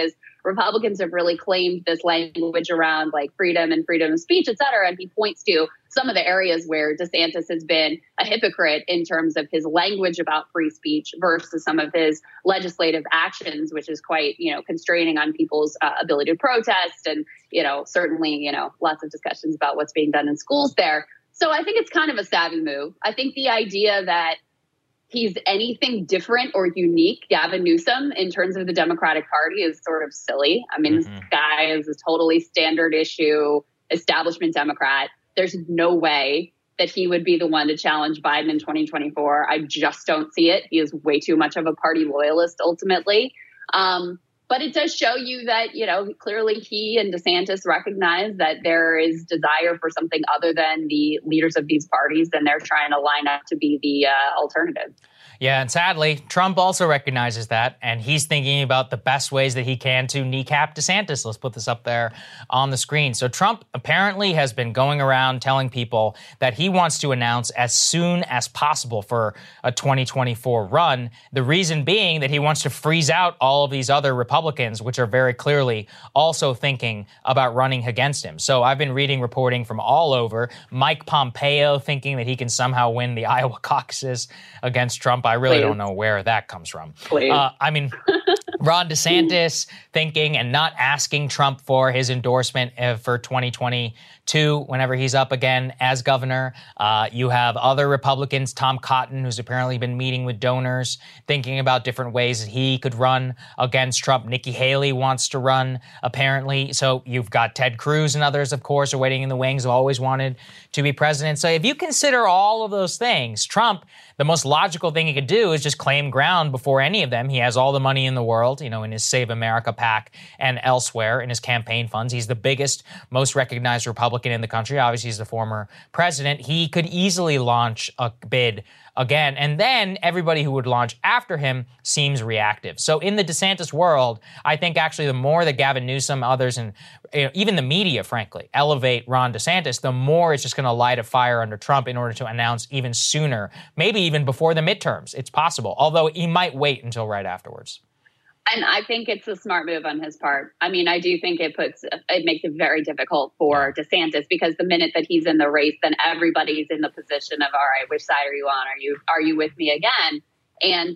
Republicans have really claimed this language around like freedom and freedom of speech, et cetera. And he points to some of the areas where DeSantis has been a hypocrite in terms of his language about free speech versus some of his legislative actions, which is quite, constraining on people's ability to protest. And, certainly, lots of discussions about what's being done in schools there. So I think it's kind of a savvy move. I think the idea that he's anything different or unique, Gavin Newsom, in terms of the Democratic Party is sort of silly. I mean, This guy is a totally standard issue establishment Democrat. There's no way that he would be the one to challenge Biden in 2024. I just don't see it. He is way too much of a party loyalist ultimately. But it does show you that, clearly he and DeSantis recognize that there is desire for something other than the leaders of these parties, and they're trying to line up to be the alternative. Yeah, and sadly, Trump also recognizes that, and he's thinking about the best ways that he can to kneecap DeSantis. Let's put this up there on the screen. So Trump apparently has been going around telling people that he wants to announce as soon as possible for a 2024 run. The reason being that he wants to freeze out all of these other Republicans, which are very clearly also thinking about running against him. So I've been reading reporting from all over. Mike Pompeo thinking that he can somehow win the Iowa caucuses against Trump. I really don't know where that comes from. Ron DeSantis thinking and not asking Trump for his endorsement for 2022 whenever he's up again as governor. You have other Republicans, Tom Cotton, who's apparently been meeting with donors, thinking about different ways that he could run against Trump. Nikki Haley wants to run, apparently. So you've got Ted Cruz and others, of course, are waiting in the wings, have always wanted to be president. So if you consider all of those things, Trump, the most logical thing he could do is just claim ground before any of them. He has all the money in the world, in his Save America PAC and elsewhere in his campaign funds. He's the biggest, most recognized Republican in the country. Obviously, he's the former president. He could easily launch a bid again, and then everybody who would launch after him seems reactive. So in the DeSantis world, I think actually the more that Gavin Newsom, others, and even the media, frankly, elevate Ron DeSantis, the more it's just going to light a fire under Trump in order to announce even sooner, maybe even before the midterms. It's possible, although he might wait until right afterwards. And I think it's a smart move on his part. I mean, I do think it makes it very difficult for DeSantis, because the minute that he's in the race, then everybody's in the position of, all right, which side are you on? Are you with me again? And,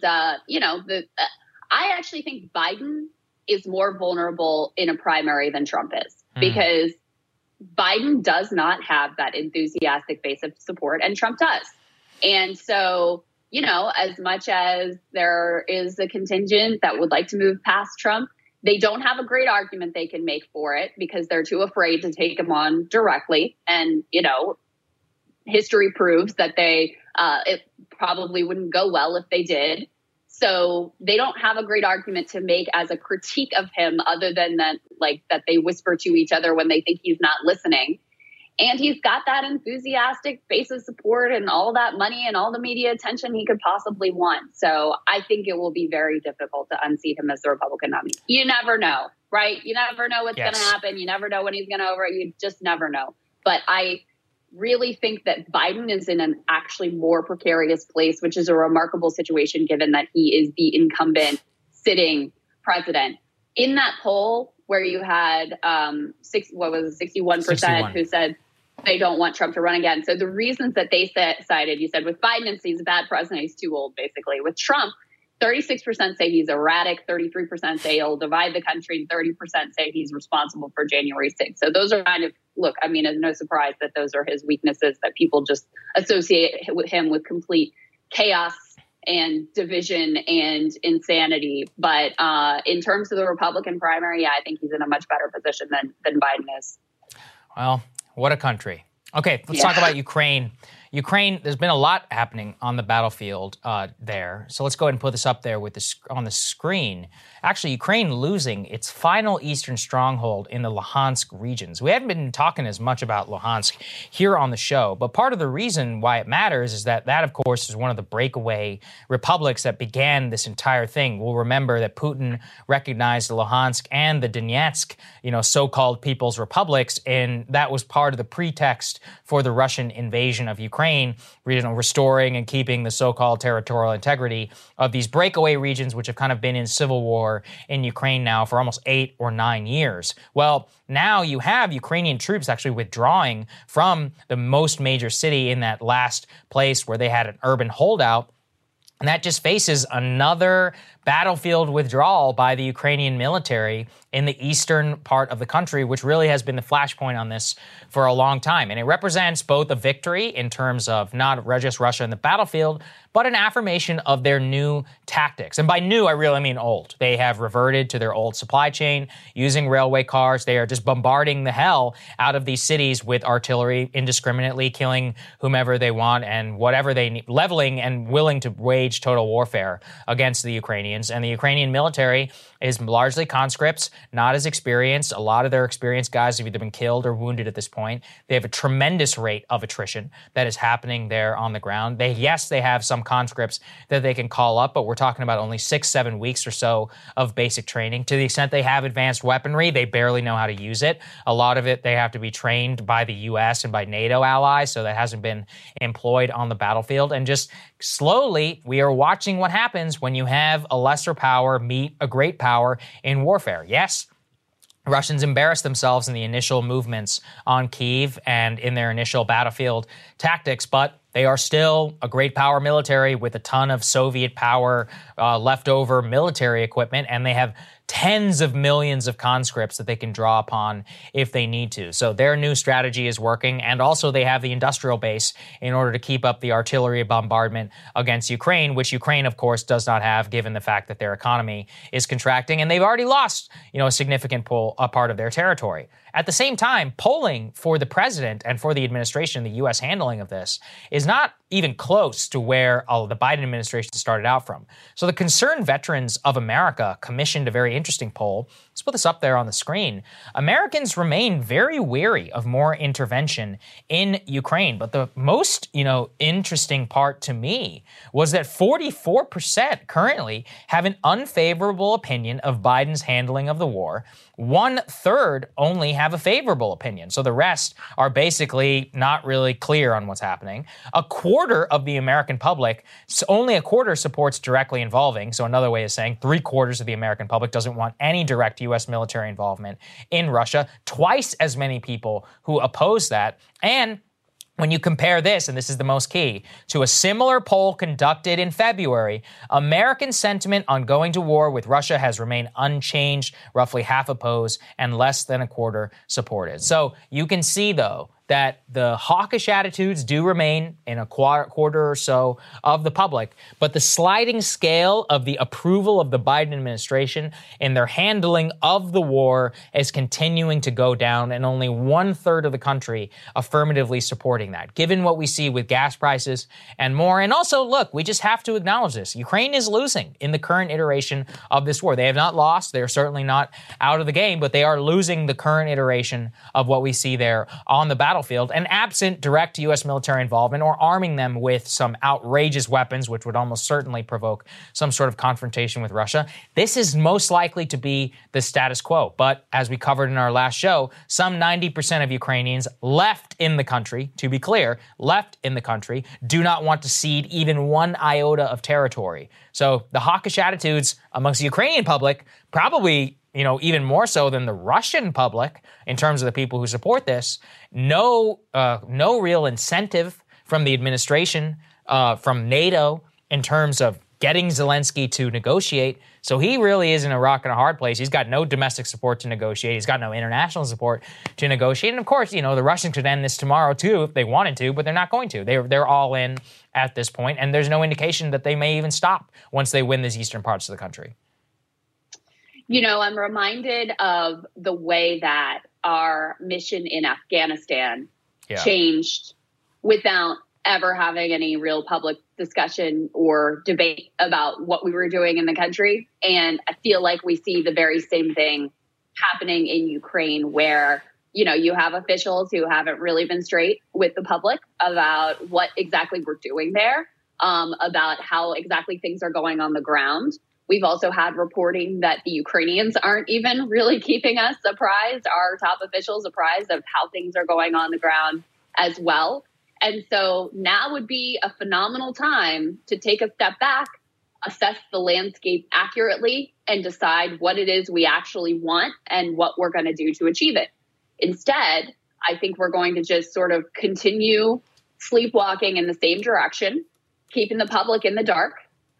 I actually think Biden is more vulnerable in a primary than Trump is, because Biden does not have that enthusiastic base of support, and Trump does. And so, as much as there is a contingent that would like to move past Trump, they don't have a great argument they can make for it because they're too afraid to take him on directly. And, history proves that it probably wouldn't go well if they did. So they don't have a great argument to make as a critique of him, other than that they whisper to each other when they think he's not listening. And he's got that enthusiastic base of support and all that money and all the media attention he could possibly want. So I think it will be very difficult to unseat him as the Republican nominee. You never know, right? You never know what's going to happen. You never know when he's going to you just never know. But I really think that Biden is in an actually more precarious place, which is a remarkable situation given that he is the incumbent sitting president. In that poll where you had 61% who said they don't want Trump to run again. So the reasons that they cited, you said with Biden, he's a bad president, he's too old, basically. With Trump, 36% say he's erratic, 33% say he'll divide the country, and 30% say he's responsible for January 6th. So those are it's no surprise that those are his weaknesses, that people just associate with him with complete chaos and division and insanity. But in terms of the Republican primary, I think he's in a much better position than Biden is. Well, what a country. Okay, let's talk about Ukraine. Ukraine, there's been a lot happening on the battlefield there. So let's go ahead and put this up there on the screen. Actually, Ukraine losing its final eastern stronghold in the Luhansk regions. We haven't been talking as much about Luhansk here on the show, but part of the reason why it matters is that, of course, is one of the breakaway republics that began this entire thing. We'll remember that Putin recognized Luhansk and the Donetsk, so-called People's Republics, and that was part of the pretext for the Russian invasion of Ukraine. Ukraine, restoring and keeping the so-called territorial integrity of these breakaway regions, which have kind of been in civil war in Ukraine now for almost 8 or 9 years. Well, now you have Ukrainian troops actually withdrawing from the most major city in that last place where they had an urban holdout. And that just faces another battlefield withdrawal by the Ukrainian military in the eastern part of the country, which really has been the flashpoint on this for a long time. And it represents both a victory in terms of not just Russia in the battlefield, but an affirmation of their new tactics. And by new, I really mean old. They have reverted to their old supply chain, using railway cars. They are just bombarding the hell out of these cities with artillery, indiscriminately killing whomever they want and whatever they need, leveling and willing to wage total warfare against the Ukrainians. And the Ukrainian military is largely conscripts, not as experienced. A lot of their experienced guys have either been killed or wounded at this point. They have a tremendous rate of attrition that is happening there on the ground. They have some conscripts that they can call up, but we're talking about only 6-7 weeks or so of basic training. To the extent they have advanced weaponry, they barely know how to use it. A lot of it, they have to be trained by the U.S. and by NATO allies, so that hasn't been employed on the battlefield. And just slowly, we are watching what happens when you have a lesser power meet a great power in warfare. Yes, Russians embarrassed themselves in the initial movements on Kyiv and in their initial battlefield tactics, but they are still a great power military with a ton of Soviet power, leftover military equipment, and they have tens of millions of conscripts that they can draw upon if they need to. So their new strategy is working, and also they have the industrial base in order to keep up the artillery bombardment against Ukraine, which Ukraine, of course, does not have, given the fact that their economy is contracting, and they've already lost, a significant part of their territory. At the same time, polling for the president and for the administration, the U.S. handling of this, is not even close to where the Biden administration started out from. So the Concerned Veterans of America commissioned a very interesting poll. Let's put this up there on the screen. Americans remain very weary of more intervention in Ukraine. But the most, interesting part to me was that 44% currently have an unfavorable opinion of Biden's handling of the war. 1/3 only have a favorable opinion. So the rest are basically not really clear on what's happening. A quarter of the American public, only a quarter supports directly involving. So another way of saying 3/4 of the American public doesn't want any direct U.S. military involvement in Russia. Twice as many people who oppose that. And when you compare this, and this is the most key, to a similar poll conducted in February, American sentiment on going to war with Russia has remained unchanged, roughly half oppose and less than a quarter supported. So you can see, though, that the hawkish attitudes do remain in a quarter or so of the public, but the sliding scale of the approval of the Biden administration and their handling of the war is continuing to go down, and only 1/3 of the country affirmatively supporting that, given what we see with gas prices and more. And also, look, we just have to acknowledge this. Ukraine is losing in the current iteration of this war. They have not lost. They are certainly not out of the game, but they are losing the current iteration of what we see there on the battlefield. And absent direct U.S. military involvement or arming them with some outrageous weapons, which would almost certainly provoke some sort of confrontation with Russia, this is most likely to be the status quo. But as we covered in our last show, some 90% of Ukrainians left in the country, to be clear, left in the country, do not want to cede even one iota of territory. So the hawkish attitudes amongst the Ukrainian public probably even more so than the Russian public in terms of the people who support this. No real incentive from the administration, from NATO, in terms of getting Zelensky to negotiate. So he really is in a rock and a hard place. He's got no domestic support to negotiate. He's got no international support to negotiate. And of course, the Russians could end this tomorrow too if they wanted to, but they're not going to. They're all in at this point, and there's no indication that they may even stop once they win these eastern parts of the country. I'm reminded of the way that our mission in Afghanistan changed without ever having any real public discussion or debate about what we were doing in the country. And I feel like we see the very same thing happening in Ukraine, where, you have officials who haven't really been straight with the public about what exactly we're doing there, about how exactly things are going on the ground. We've also had reporting that the Ukrainians aren't even really keeping us apprised, our top officials apprised of how things are going on the ground as well. And so now would be a phenomenal time to take a step back, assess the landscape accurately, and decide what it is we actually want and what we're going to do to achieve it. Instead, I think we're going to just sort of continue sleepwalking in the same direction, keeping the public in the dark,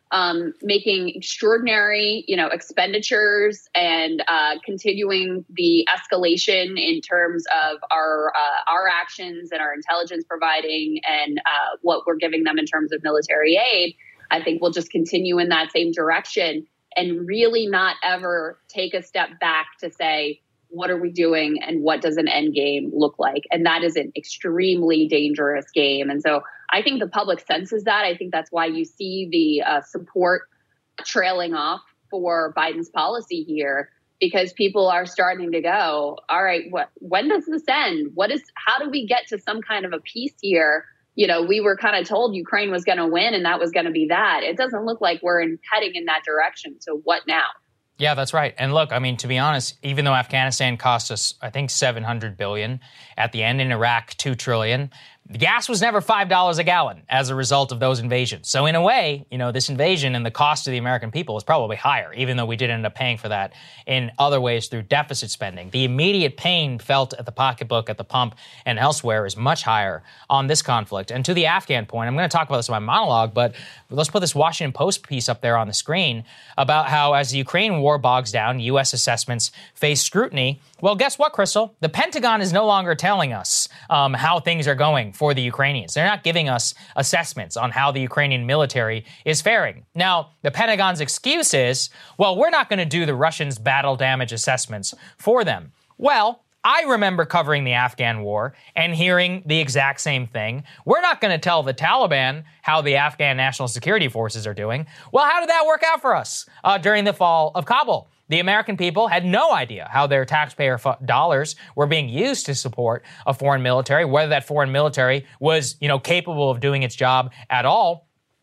making extraordinary, expenditures and continuing the escalation in terms of our actions and our intelligence providing and what we're giving them in terms of military aid. I think we'll just continue in that same direction and really not ever take a step back to say, what are we doing and what does an end game look like? And that is an extremely dangerous game. And so I think the public senses that. I think that's why you see the support trailing off for Biden's policy here, because people are starting to go, all right, when does this end? How do we get to some kind of a peace here? We were kind of told Ukraine was going to win and that was going to be that. It doesn't look like we're heading in that direction. So what now? Yeah, that's right. And look, I mean, to be honest, even though Afghanistan cost us, I think, $700 billion at the end, in Iraq, $2 trillion, the gas was never $5 a gallon as a result of those invasions. So in a way, this invasion and the cost to the American people was probably higher, even though we did end up paying for that in other ways through deficit spending. The immediate pain felt at the pocketbook, at the pump, and elsewhere is much higher on this conflict. And to the Afghan point, I'm going to talk about this in my monologue, but let's put this Washington Post piece up there on the screen about how as the Ukraine war bogs down, U.S. assessments face scrutiny. Well, guess what, Crystal? The Pentagon is no longer telling us how things are going for the Ukrainians. They're not giving us assessments on how the Ukrainian military is faring. Now, the Pentagon's excuse is, well, we're not going to do the Russians' battle damage assessments for them. Well, I remember covering the Afghan war and hearing the exact same thing. We're not going to tell the Taliban how the Afghan National Security Forces are doing. Well, how did that work out for us during the fall of Kabul? The American people had no idea how their taxpayer dollars were being used to support a foreign military, whether that foreign military was, capable of doing its job at all.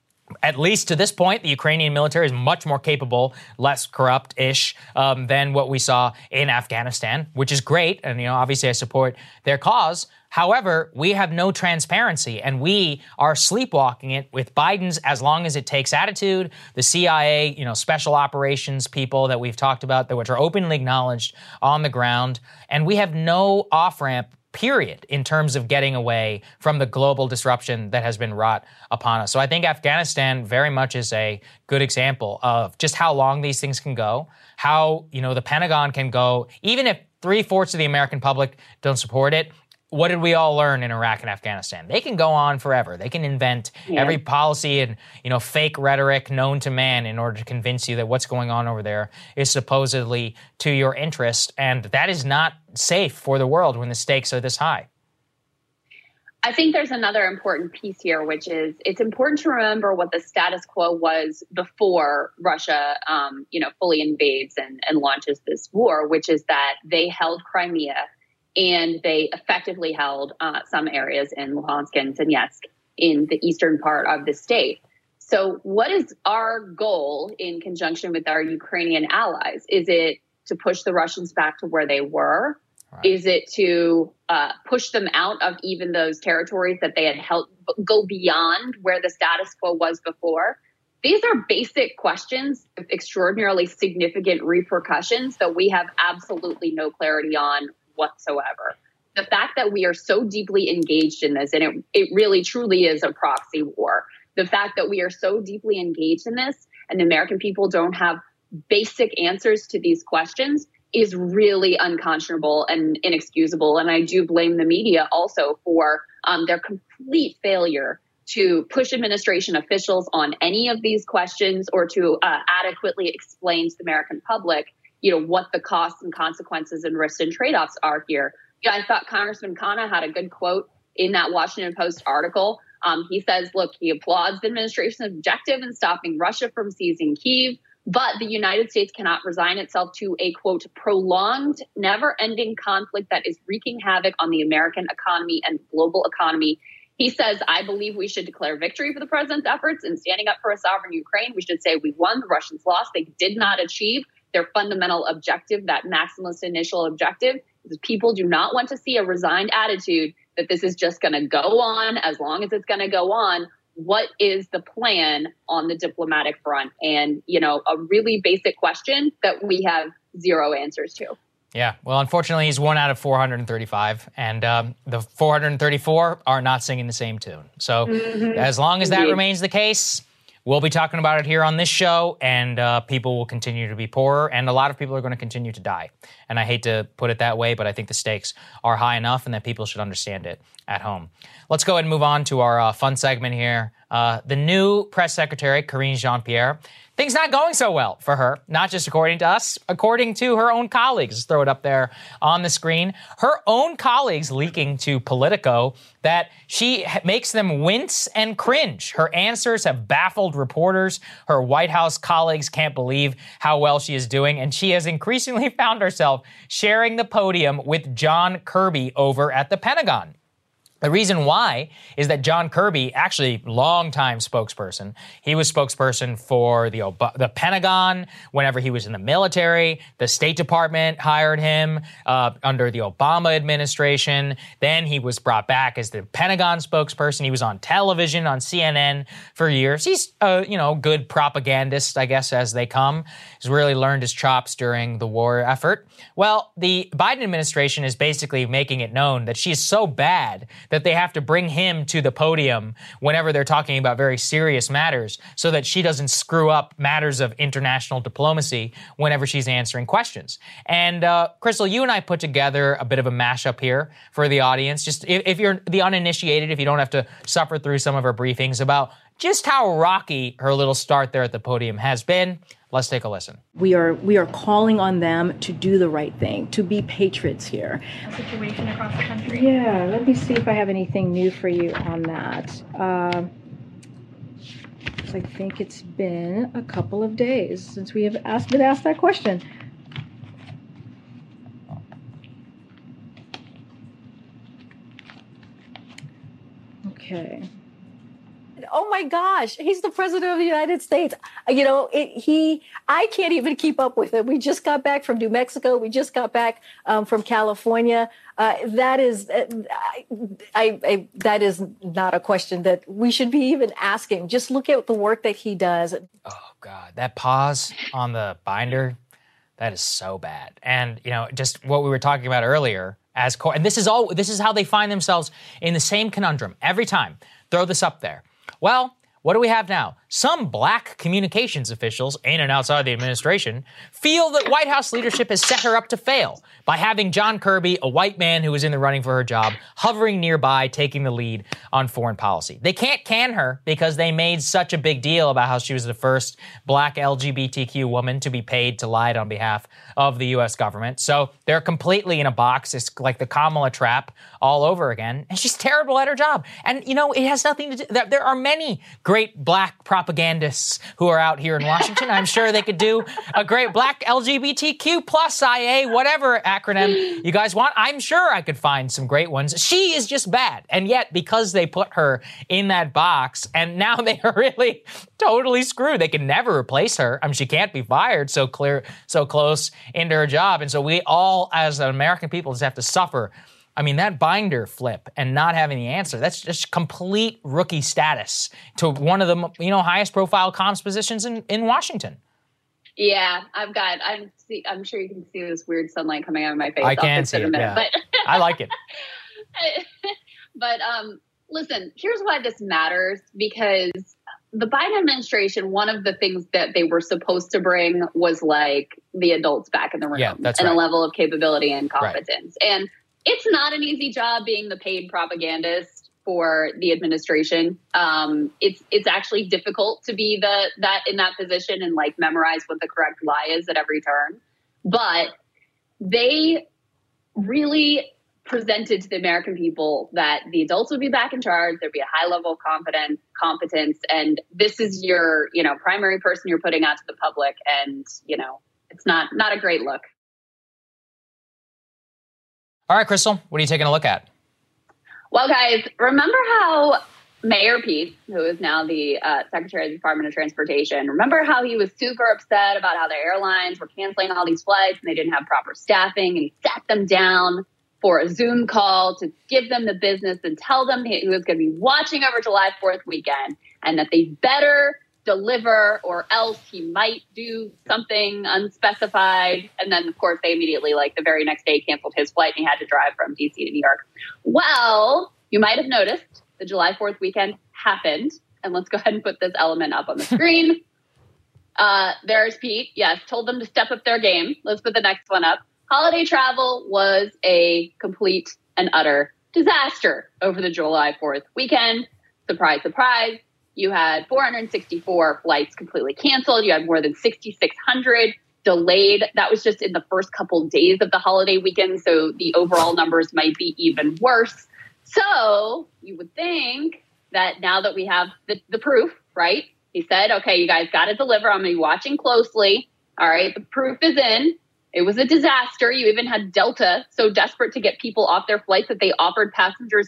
At least to this point, the Ukrainian military is much more capable, less corrupt-ish than what we saw in Afghanistan, which is great. And, obviously I support their cause. However, we have no transparency, and we are sleepwalking it with Biden's as long as it takes attitude, the CIA, special operations people that we've talked about, which are openly acknowledged on the ground. And we have no off-ramp, period, in terms of getting away from the global disruption that has been wrought upon us. So I think Afghanistan very much is a good example of just how long these things can go, how, the Pentagon can go, even if 3/4 of the American public don't support it. What did we all learn in Iraq and Afghanistan? They can go on forever. They can invent every policy and, fake rhetoric known to man in order to convince you that what's going on over there is supposedly to your interest. And that is not safe for the world when the stakes are this high. I think there's another important piece here, which is it's important to remember what the status quo was before Russia, fully invades and launches this war, which is that they held Crimea and they effectively held some areas in Luhansk and Donetsk in the eastern part of the state. So what is our goal in conjunction with our Ukrainian allies? Is it to push the Russians back to where they were? Right. Is it to push them out of even those territories that they had held, go beyond where the status quo was before? These are basic questions with extraordinarily significant repercussions that we have absolutely no clarity on whatsoever. The fact that we are so deeply engaged in this, and it really truly is a proxy war. The fact that we are so deeply engaged in this and the American people don't have basic answers to these questions is really unconscionable and inexcusable. And I do blame the media also for their complete failure to push administration officials on any of these questions or to adequately explain to the American public what the costs and consequences and risks and trade-offs are here. I thought Congressman Khanna had a good quote in that Washington Post article. He says, look, he applauds the administration's objective in stopping Russia from seizing Kyiv, but the United States cannot resign itself to a, quote, prolonged, never-ending conflict that is wreaking havoc on the American economy and global economy. He says, I believe we should declare victory for the president's efforts in standing up for a sovereign Ukraine. We should say we won, the Russians lost. They did not achieve their fundamental objective, that maximalist initial objective, is people do not want to see a resigned attitude that this is just going to go on as long as it's going to go on. What is the plan on the diplomatic front? And, a really basic question that we have zero answers to. Yeah, well, unfortunately, he's 1 out of 435, and the 434 are not singing the same tune. So as long as that remains the case, we'll be talking about it here on this show, and people will continue to be poorer, and a lot of people are going to continue to die. And I hate to put it that way, but I think the stakes are high enough and that people should understand it at home. Let's go ahead and move on to our fun segment here. The new press secretary, Karine Jean-Pierre, things not going so well for her, not just according to us, according to her own colleagues. Let's throw it up there on the screen. Her own colleagues leaking to Politico that she makes them wince and cringe. Her answers have baffled reporters. Her White House colleagues can't believe how well she is doing, and she has increasingly found herself sharing the podium with John Kirby over at the Pentagon. The reason why is that John Kirby, actually longtime spokesperson, he was spokesperson for the Pentagon whenever he was in the military. The State Department hired him under the Obama administration. Then he was brought back as the Pentagon spokesperson. He was on television on CNN for years. He's a good propagandist, I guess, as they come. He's really learned his chops during the war effort. Well, the Biden administration is basically making it known that she is so bad that they have to bring him to the podium whenever they're talking about very serious matters so that she doesn't screw up matters of international diplomacy whenever she's answering questions. And Crystal, you and I put together a bit of a mashup here for the audience. Just if you're the uninitiated, if you don't have to suffer through some of her briefings about just how rocky her little start there at the podium has been. Let's take a listen. We are calling on them to do the right thing, to be patriots here. A situation across the country? Yeah, let me see if I have anything new for you on that. I think it's been a couple of days since we have been asked that question. Okay. Oh my gosh, he's the president of the United States. I can't even keep up with it. We just got back from New Mexico. We just got back from California. That is not a question that we should be even asking. Just look at the work that he does. Oh God, that pause on the binder, that is so bad. And just what we were talking about earlier, and this is how they find themselves in the same conundrum every time. Throw this up there. Well, what do we have now? Some black communications officials in and outside the administration feel that White House leadership has set her up to fail by having John Kirby, a white man who was in the running for her job, hovering nearby, taking the lead on foreign policy. They can't can her because they made such a big deal about how she was the first black LGBTQ woman to be paid to lie on behalf of the U.S. government. So they're completely in a box. It's like the Kamala trap all over again. And she's terrible at her job. And, it has nothing to do. There are many great black propagandists who are out here in Washington. I'm sure they could do a great black LGBTQ plus IA, whatever acronym you guys want. I'm sure I could find some great ones. She is just bad. And yet, because they put her in that box, and now they are really totally screwed. They can never replace her. I mean, she can't be fired so close into her job. And so we all, as American people, just have to suffer. I mean, that binder flip and not having the answer, that's just complete rookie status to one of the, highest profile comms positions in Washington. Yeah, I'm sure you can see this weird sunlight coming out of my face. I can see it, yeah. But I like it. But listen, here's why this matters, because the Biden administration, one of the things that they were supposed to bring was like the adults back in the room and a level of capability and competence. Right. And it's not an easy job being the paid propagandist for the administration. It's actually difficult to be in that position and like memorize what the correct lie is at every turn. But they really presented to the American people that the adults would be back in charge. There'd be a high level of competence, and this is your primary person you're putting out to the public. And it's not a great look. All right, Crystal, what are you taking a look at? Well, guys, remember how Mayor Pete, who is now the Secretary of the Department of Transportation, remember how he was super upset about how the airlines were canceling all these flights and they didn't have proper staffing, and he sat them down for a Zoom call to give them the business and tell them he was going to be watching over July 4th weekend and that they better deliver or else he might do something unspecified. And then, of course, they immediately, like the very next day, canceled his flight and he had to drive from DC to New York. Well, you might have noticed the July 4th weekend happened. And let's go ahead and put this element up on the screen. There's Pete. Yes, told them to step up their game. Let's put the next one up. Holiday travel was a complete and utter disaster over the July 4th weekend. Surprise, surprise. You had 464 flights completely canceled. You had more than 6,600 delayed. That was just in the first couple days of the holiday weekend. So the overall numbers might be even worse. So you would think that now that we have the proof, right? He said, okay, you guys got to deliver. I'm going to be watching closely. All right. The proof is in. It was a disaster. You even had Delta so desperate to get people off their flights that they offered passengers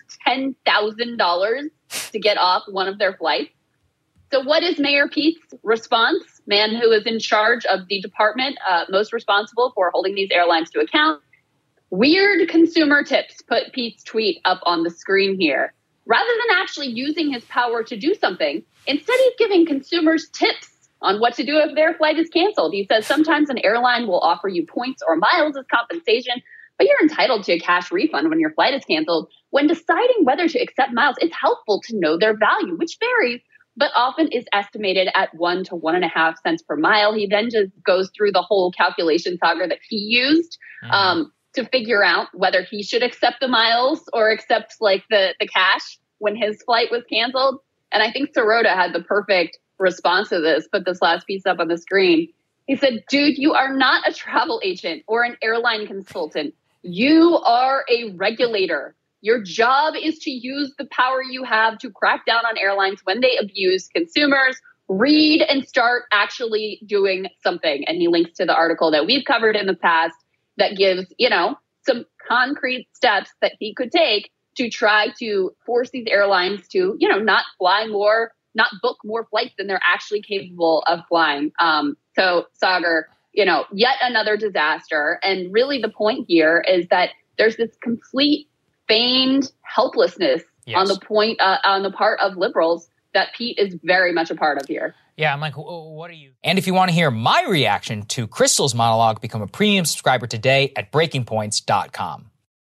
$10,000 to get off one of their flights. So what is Mayor Pete's response? Man who is in charge of the department most responsible for holding these airlines to account. Weird consumer tips. Put Pete's tweet up on the screen here. Rather than actually using his power to do something, instead he's giving consumers tips on what to do if their flight is canceled. He says sometimes an airline will offer you points or miles as compensation, but you're entitled to a cash refund when your flight is canceled. When deciding whether to accept miles, it's helpful to know their value, which varies, but often is estimated at 1 to 1.5 cents per mile. He then just goes through the whole calculation saga that he used to figure out whether he should accept the miles or accept like the cash when his flight was canceled. And I think Sirota had the perfect response to this. Put this last piece up on the screen. He said, dude, you are not a travel agent or an airline consultant. You are a regulator. Your job is to use the power you have to crack down on airlines when they abuse consumers. Read and start actually doing something. And he links to the article that we've covered in the past that gives, some concrete steps that he could take to try to force these airlines to, not fly more, not book more flights than they're actually capable of flying. So Saagar, yet another disaster. And really the point here is that there's this complete feigned helplessness on the part of liberals that Pete is very much a part of here. Yeah, I'm like, what are you? And if you want to hear my reaction to Crystal's monologue, become a premium subscriber today at breakingpoints.com.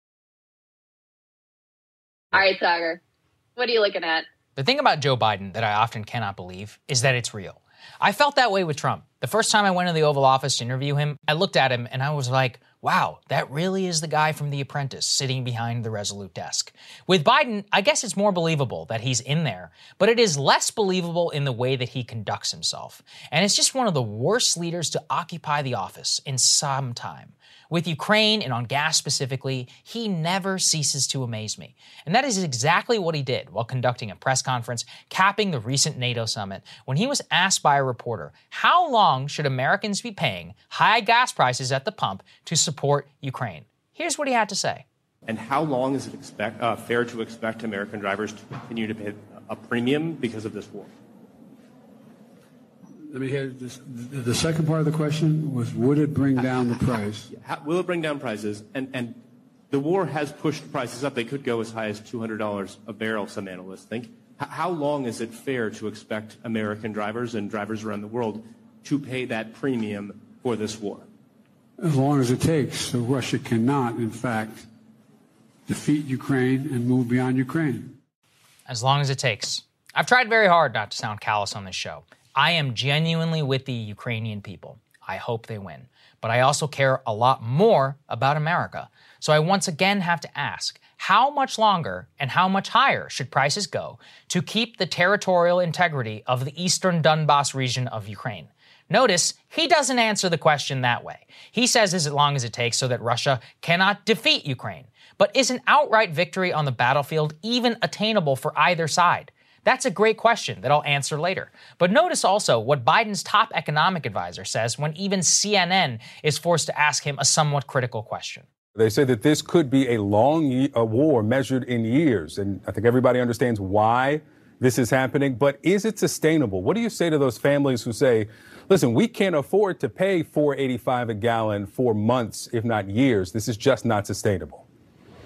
All right, Saagar, what are you looking at? The thing about Joe Biden that I often cannot believe is that it's real. I felt that way with Trump. The first time I went to the Oval Office to interview him, I looked at him and I was like, wow, that really is the guy from The Apprentice sitting behind the Resolute desk. With Biden, I guess it's more believable that he's in there, but it is less believable in the way that he conducts himself. And it's just one of the worst leaders to occupy the office in some time. With Ukraine and on gas specifically, he never ceases to amaze me. And that is exactly what he did while conducting a press conference capping the recent NATO summit when he was asked by a reporter, how long should Americans be paying high gas prices at the pump to support Ukraine? Here's what he had to say. And how long is it fair to expect American drivers to continue to pay a premium because of this war? Let me hear this. The second part of the question was, would it bring down the price? Will it bring down prices? And the war has pushed prices up. They could go as high as $200 a barrel, some analysts think. How long is it fair to expect American drivers and drivers around the world to pay that premium for this war? As long as it takes. So Russia cannot, in fact, defeat Ukraine and move beyond Ukraine. As long as it takes. I've tried very hard not to sound callous on this show. I am genuinely with the Ukrainian people. I hope they win. But I also care a lot more about America. So I once again have to ask, how much longer and how much higher should prices go to keep the territorial integrity of the eastern Donbas region of Ukraine? Notice, he doesn't answer the question that way. He says as long as it takes so that Russia cannot defeat Ukraine. But is an outright victory on the battlefield even attainable for either side? That's a great question that I'll answer later. But notice also what Biden's top economic advisor says when even CNN is forced to ask him a somewhat critical question. They say that this could be a long war measured in years. And I think everybody understands why this is happening. But is it sustainable? What do you say to those families who say, listen, we can't afford to pay $4.85 a gallon for months, if not years. This is just not sustainable.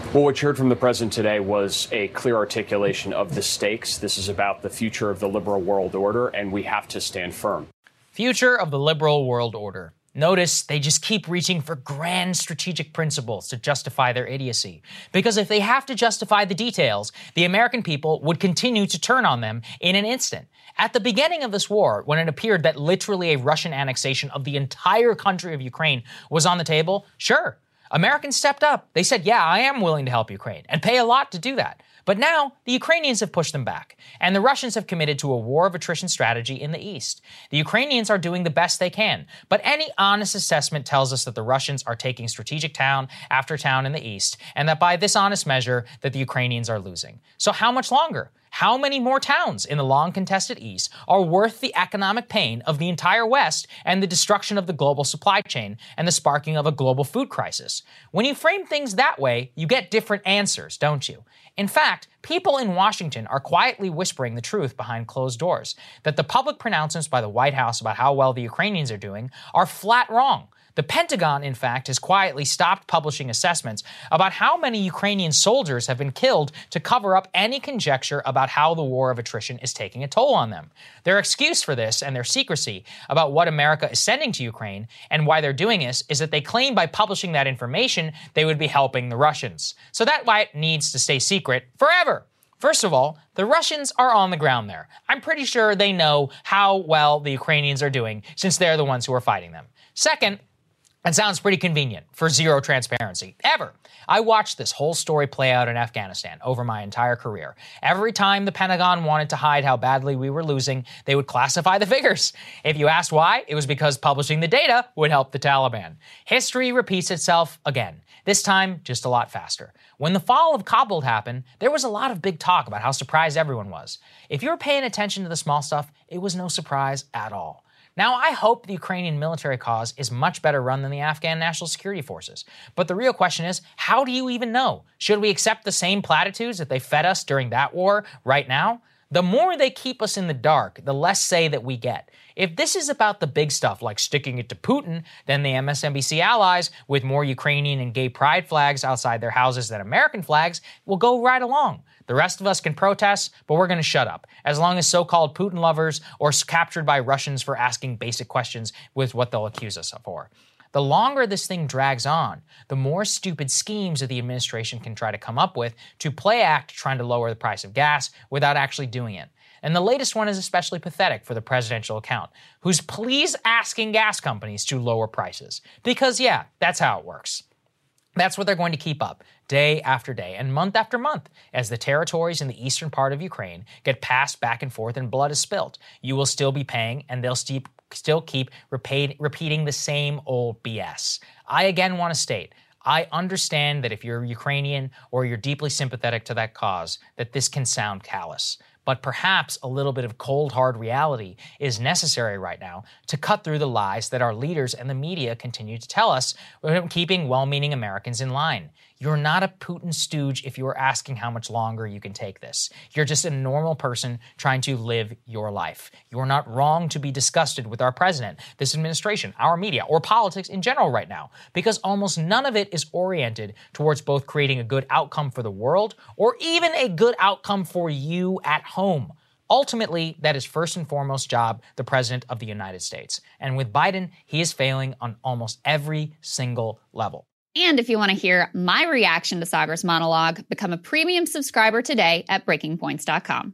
Well, what you heard from the president today was a clear articulation of the stakes. This is about the future of the liberal world order, and we have to stand firm. Future of the liberal world order. Notice they just keep reaching for grand strategic principles to justify their idiocy. Because if they have to justify the details, the American people would continue to turn on them in an instant. At the beginning of this war, when it appeared that literally a Russian annexation of the entire country of Ukraine was on the table, sure, Americans stepped up. They said, yeah, I am willing to help Ukraine and pay a lot to do that. But now the Ukrainians have pushed them back, and the Russians have committed to a war of attrition strategy in the east. The Ukrainians are doing the best they can, but any honest assessment tells us that the Russians are taking strategic town after town in the east, and that by this honest measure, that the Ukrainians are losing. So how much longer? How many more towns in the long-contested East are worth the economic pain of the entire West and the destruction of the global supply chain and the sparking of a global food crisis? When you frame things that way, you get different answers, don't you? In fact, people in Washington are quietly whispering the truth behind closed doors, that the public pronouncements by the White House about how well the Ukrainians are doing are flat wrong. The Pentagon, in fact, has quietly stopped publishing assessments about how many Ukrainian soldiers have been killed to cover up any conjecture about how the war of attrition is taking a toll on them. Their excuse for this and their secrecy about what America is sending to Ukraine and why they're doing this is that they claim by publishing that information, they would be helping the Russians. So that's why it needs to stay secret forever. First of all, the Russians are on the ground there. I'm pretty sure they know how well the Ukrainians are doing since they're the ones who are fighting them. Second, it sounds pretty convenient for zero transparency, ever. I watched this whole story play out in Afghanistan over my entire career. Every time the Pentagon wanted to hide how badly we were losing, they would classify the figures. If you asked why, it was because publishing the data would help the Taliban. History repeats itself again, this time just a lot faster. When the fall of Kabul happened, there was a lot of big talk about how surprised everyone was. If you were paying attention to the small stuff, it was no surprise at all. Now, I hope the Ukrainian military cause is much better run than the Afghan National Security Forces. But the real question is, how do you even know? Should we accept the same platitudes that they fed us during that war right now? The more they keep us in the dark, the less say that we get. If this is about the big stuff like sticking it to Putin, then the MSNBC allies, with more Ukrainian and gay pride flags outside their houses than American flags, will go right along. The rest of us can protest, but we're going to shut up, as long as so-called Putin lovers are captured by Russians for asking basic questions with what they'll accuse us for. The longer this thing drags on, the more stupid schemes that the administration can try to come up with to play act trying to lower the price of gas without actually doing it. And the latest one is especially pathetic for the presidential account, who's please asking gas companies to lower prices. Because yeah, that's how it works. That's what they're going to keep up, day after day and month after month, as the territories in the eastern part of Ukraine get passed back and forth and blood is spilt. You will still be paying, and they'll still keep repeating the same old BS. I again want to state, I understand that if you're Ukrainian or you're deeply sympathetic to that cause, that this can sound callous. But perhaps a little bit of cold, hard reality is necessary right now to cut through the lies that our leaders and the media continue to tell us, keeping well-meaning Americans in line. You're not a Putin stooge if you are asking how much longer you can take this. You're just a normal person trying to live your life. You're not wrong to be disgusted with our president, this administration, our media, or politics in general right now, because almost none of it is oriented towards both creating a good outcome for the world or even a good outcome for you at home. Ultimately, that is first and foremost job the President of the United States. And with Biden, he is failing on almost every single level. And if you want to hear my reaction to Sagar's monologue, become a premium subscriber today at BreakingPoints.com.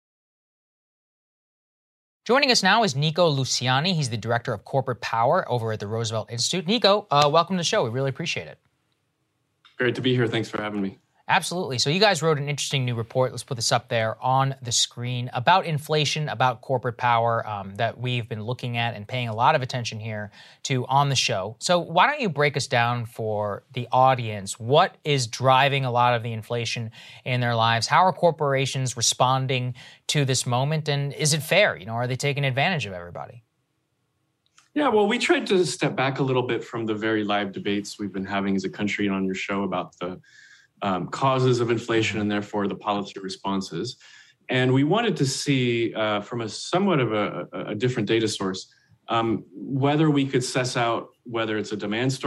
Joining us now is Nico Luciani. He's the Director of Corporate Power over at the Roosevelt Institute. Nico, welcome to the show. We really appreciate it. Great to be here. Thanks for having me. Absolutely. So you guys wrote an interesting new report. Let's put this up there on the screen about inflation, about corporate power that we've been looking at and paying a lot of attention here to on the show. So why don't you break us down for the audience? What is driving a lot of the inflation in their lives? How are corporations responding to this moment? And is it fair? Are they taking advantage of everybody? Yeah, well, we tried to step back a little bit from the very live debates we've been having as a country and on your show about the causes of inflation and therefore the policy responses. And we wanted to see from a somewhat of a different data source, whether we could suss out whether it's a demand story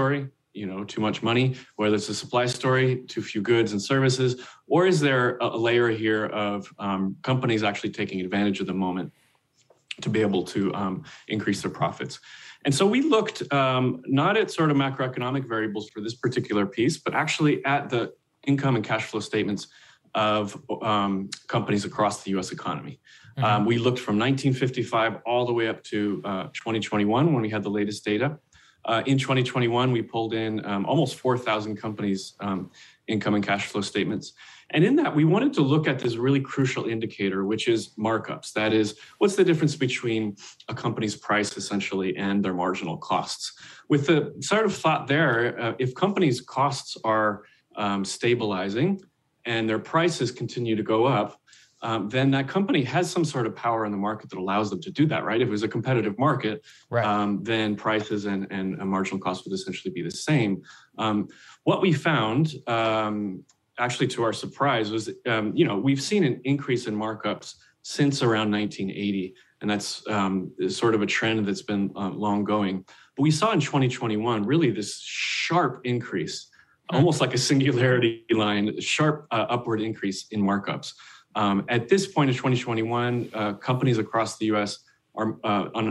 too much money, whether it's a supply story, too few goods and services, or is there a layer here of companies actually taking advantage of the moment to be able to increase their profits? And so we looked not at sort of macroeconomic variables for this particular piece, but actually at the income and cash flow statements of companies across the U.S. economy. Mm-hmm. We looked from 1955 all the way up to 2021 when we had the latest data. In 2021, we pulled in almost 4,000 companies' income and cash flow statements. And in that, we wanted to look at this really crucial indicator, which is markups. That is, what's the difference between a company's price, essentially, and their marginal costs? With the sort of thought there, if companies' costs are stabilizing and their prices continue to go up, then that company has some sort of power in the market that allows them to do that, right? If it was a competitive market, right, then prices and marginal costs would essentially be the same. What we found, actually to our surprise, was, we've seen an increase in markups since around 1980, and that's sort of a trend that's been long going. But we saw in 2021 really this sharp increase, almost like a singularity line, sharp upward increase in markups. At this point in 2021, companies across the U.S. are, on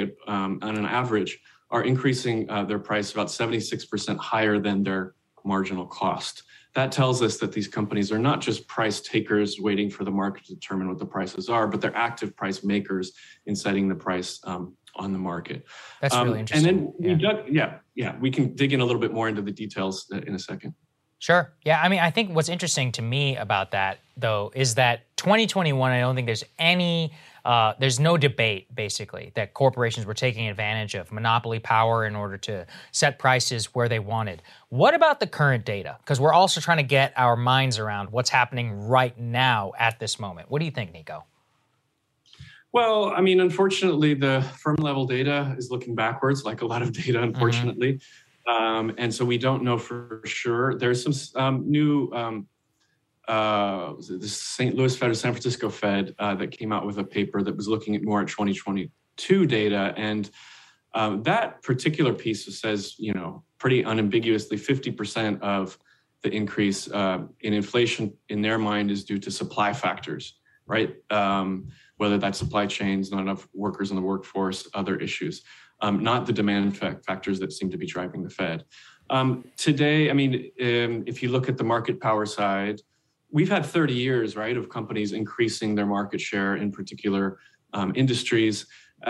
an average, are increasing their price about 76% higher than their marginal cost. That tells us that these companies are not just price takers waiting for the market to determine what the prices are, but they're active price makers in setting the price on the market. That's really interesting. And then we can dig in a little bit more into the details in a second. Sure. Yeah. I mean, I think what's interesting to me about that, though, is that 2021, I don't think there's there's no debate, basically, that corporations were taking advantage of monopoly power in order to set prices where they wanted. What about the current data? Because we're also trying to get our minds around what's happening right now at this moment. What do you think, Nico? Well, I mean, unfortunately, the firm level data is looking backwards, like a lot of data, unfortunately. Mm-hmm. And so we don't know for sure. There's some new, the St. Louis Fed or San Francisco Fed that came out with a paper that was looking at more at 2022 data. And that particular piece says, pretty unambiguously, 50% of the increase in inflation in their mind is due to supply factors, right? Whether that's supply chains, not enough workers in the workforce, other issues. Not the demand factors that seem to be driving the Fed. Today, I mean, if you look at the market power side, we've had 30 years, right, of companies increasing their market share in particular industries,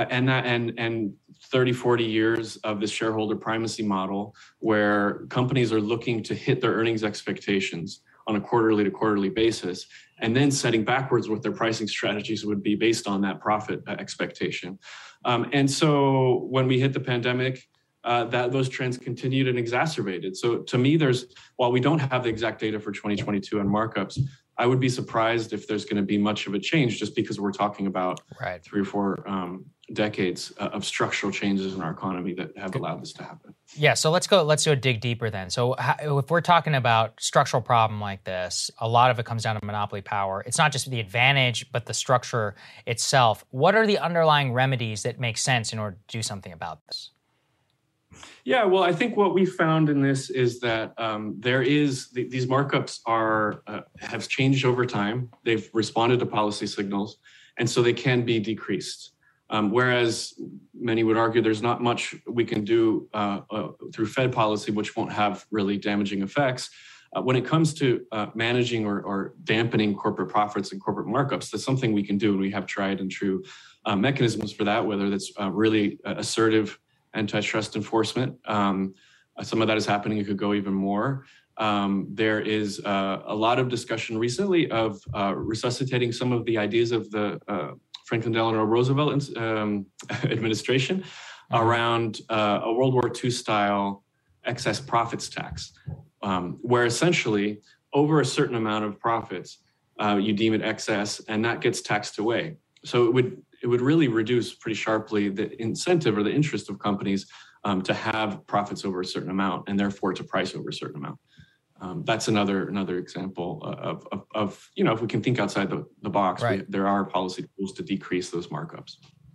and 30, 40 years of the shareholder primacy model, where companies are looking to hit their earnings expectations on a quarterly to quarterly basis, and then setting backwards what their pricing strategies would be based on that profit expectation. And so when we hit the pandemic, those trends continued and exacerbated. So to me, while we don't have the exact data for 2022 on markups, I would be surprised if there's going to be much of a change, just because we're talking about 3 or 4 decades of structural changes in our economy that have allowed this to happen. Yeah, so let's go dig deeper then. So if we're talking about structural problem like this, a lot of it comes down to monopoly power. It's not just the advantage, but the structure itself. What are the underlying remedies that make sense in order to do something about this? Yeah, well, I think what we found in this is that these markups have changed over time. They've responded to policy signals, and so they can be decreased. Whereas many would argue there's not much we can do through Fed policy, which won't have really damaging effects. When it comes to managing or dampening corporate profits and corporate markups, that's something we can do, and we have tried and true mechanisms for that, whether that's really assertive antitrust enforcement. Some of that is happening. It could go even more. There is a lot of discussion recently of resuscitating some of the ideas of the Franklin Delano Roosevelt administration around a World War II style excess profits tax, where essentially over a certain amount of profits, you deem it excess, and that gets taxed away. So it would really reduce pretty sharply the incentive or the interest of companies to have profits over a certain amount, and therefore to price over a certain amount. That's another example of if we can think outside the box, there are policy tools to decrease those markups.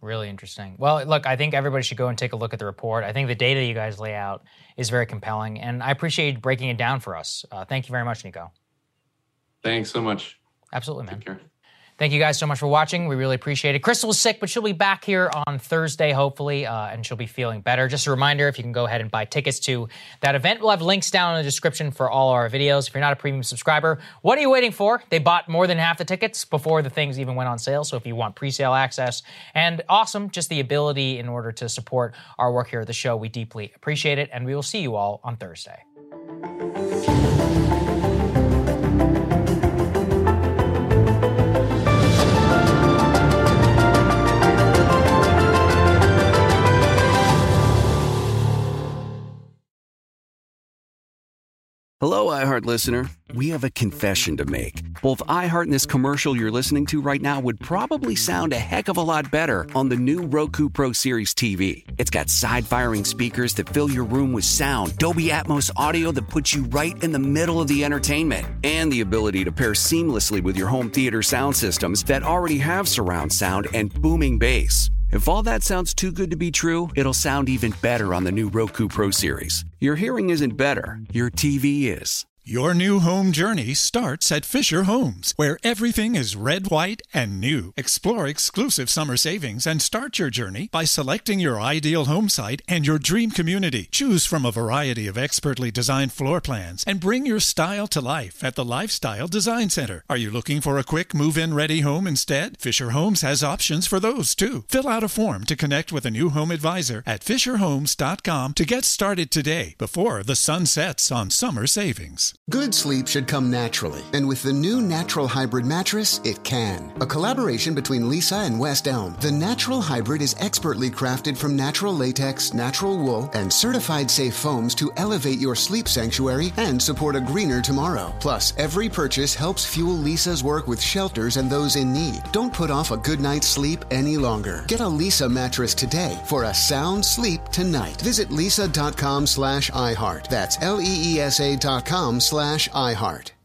Really interesting. Well, look, I think everybody should go and take a look at the report. I think the data you guys lay out is very compelling, and I appreciate you breaking it down for us. Thank you very much, Nico. Thanks so much. Absolutely, man. Take care. Thank you guys so much for watching. We really appreciate it. Crystal is sick, but she'll be back here on Thursday, hopefully, and she'll be feeling better. Just a reminder, if you can go ahead and buy tickets to that event, we'll have links down in the description for all our videos. If you're not a premium subscriber, what are you waiting for? They bought more than half the tickets before the things even went on sale. So if you want pre-sale access and awesome, just the ability in order to support our work here at the show, we deeply appreciate it. And we will see you all on Thursday. Hello, iHeart listener. We have a confession to make. Both iHeart and this commercial you're listening to right now would probably sound a heck of a lot better on the new Roku Pro Series TV. It's got side-firing speakers that fill your room with sound, Dolby Atmos audio that puts you right in the middle of the entertainment, and the ability to pair seamlessly with your home theater sound systems that already have surround sound and booming bass. If all that sounds too good to be true, it'll sound even better on the new Roku Pro Series. Your hearing isn't better, your TV is. Your new home journey starts at Fisher Homes, where everything is red, white, and new. Explore exclusive summer savings and start your journey by selecting your ideal home site and your dream community. Choose from a variety of expertly designed floor plans and bring your style to life at the Lifestyle Design Center. Are you looking for a quick move-in ready home instead? Fisher Homes has options for those too. Fill out a form to connect with a new home advisor at FisherHomes.com to get started today before the sun sets on summer savings. Good sleep should come naturally, and with the new Natural Hybrid mattress, it can. A collaboration between Lisa and West Elm, the Natural Hybrid is expertly crafted from natural latex, natural wool, and certified safe foams to elevate your sleep sanctuary and support a greener tomorrow. Plus, every purchase helps fuel Lisa's work with shelters and those in need. Don't put off a good night's sleep any longer. Get a Lisa mattress today for a sound sleep tonight. Visit lisa.com/iHeart. That's LEESA.com/iHeart.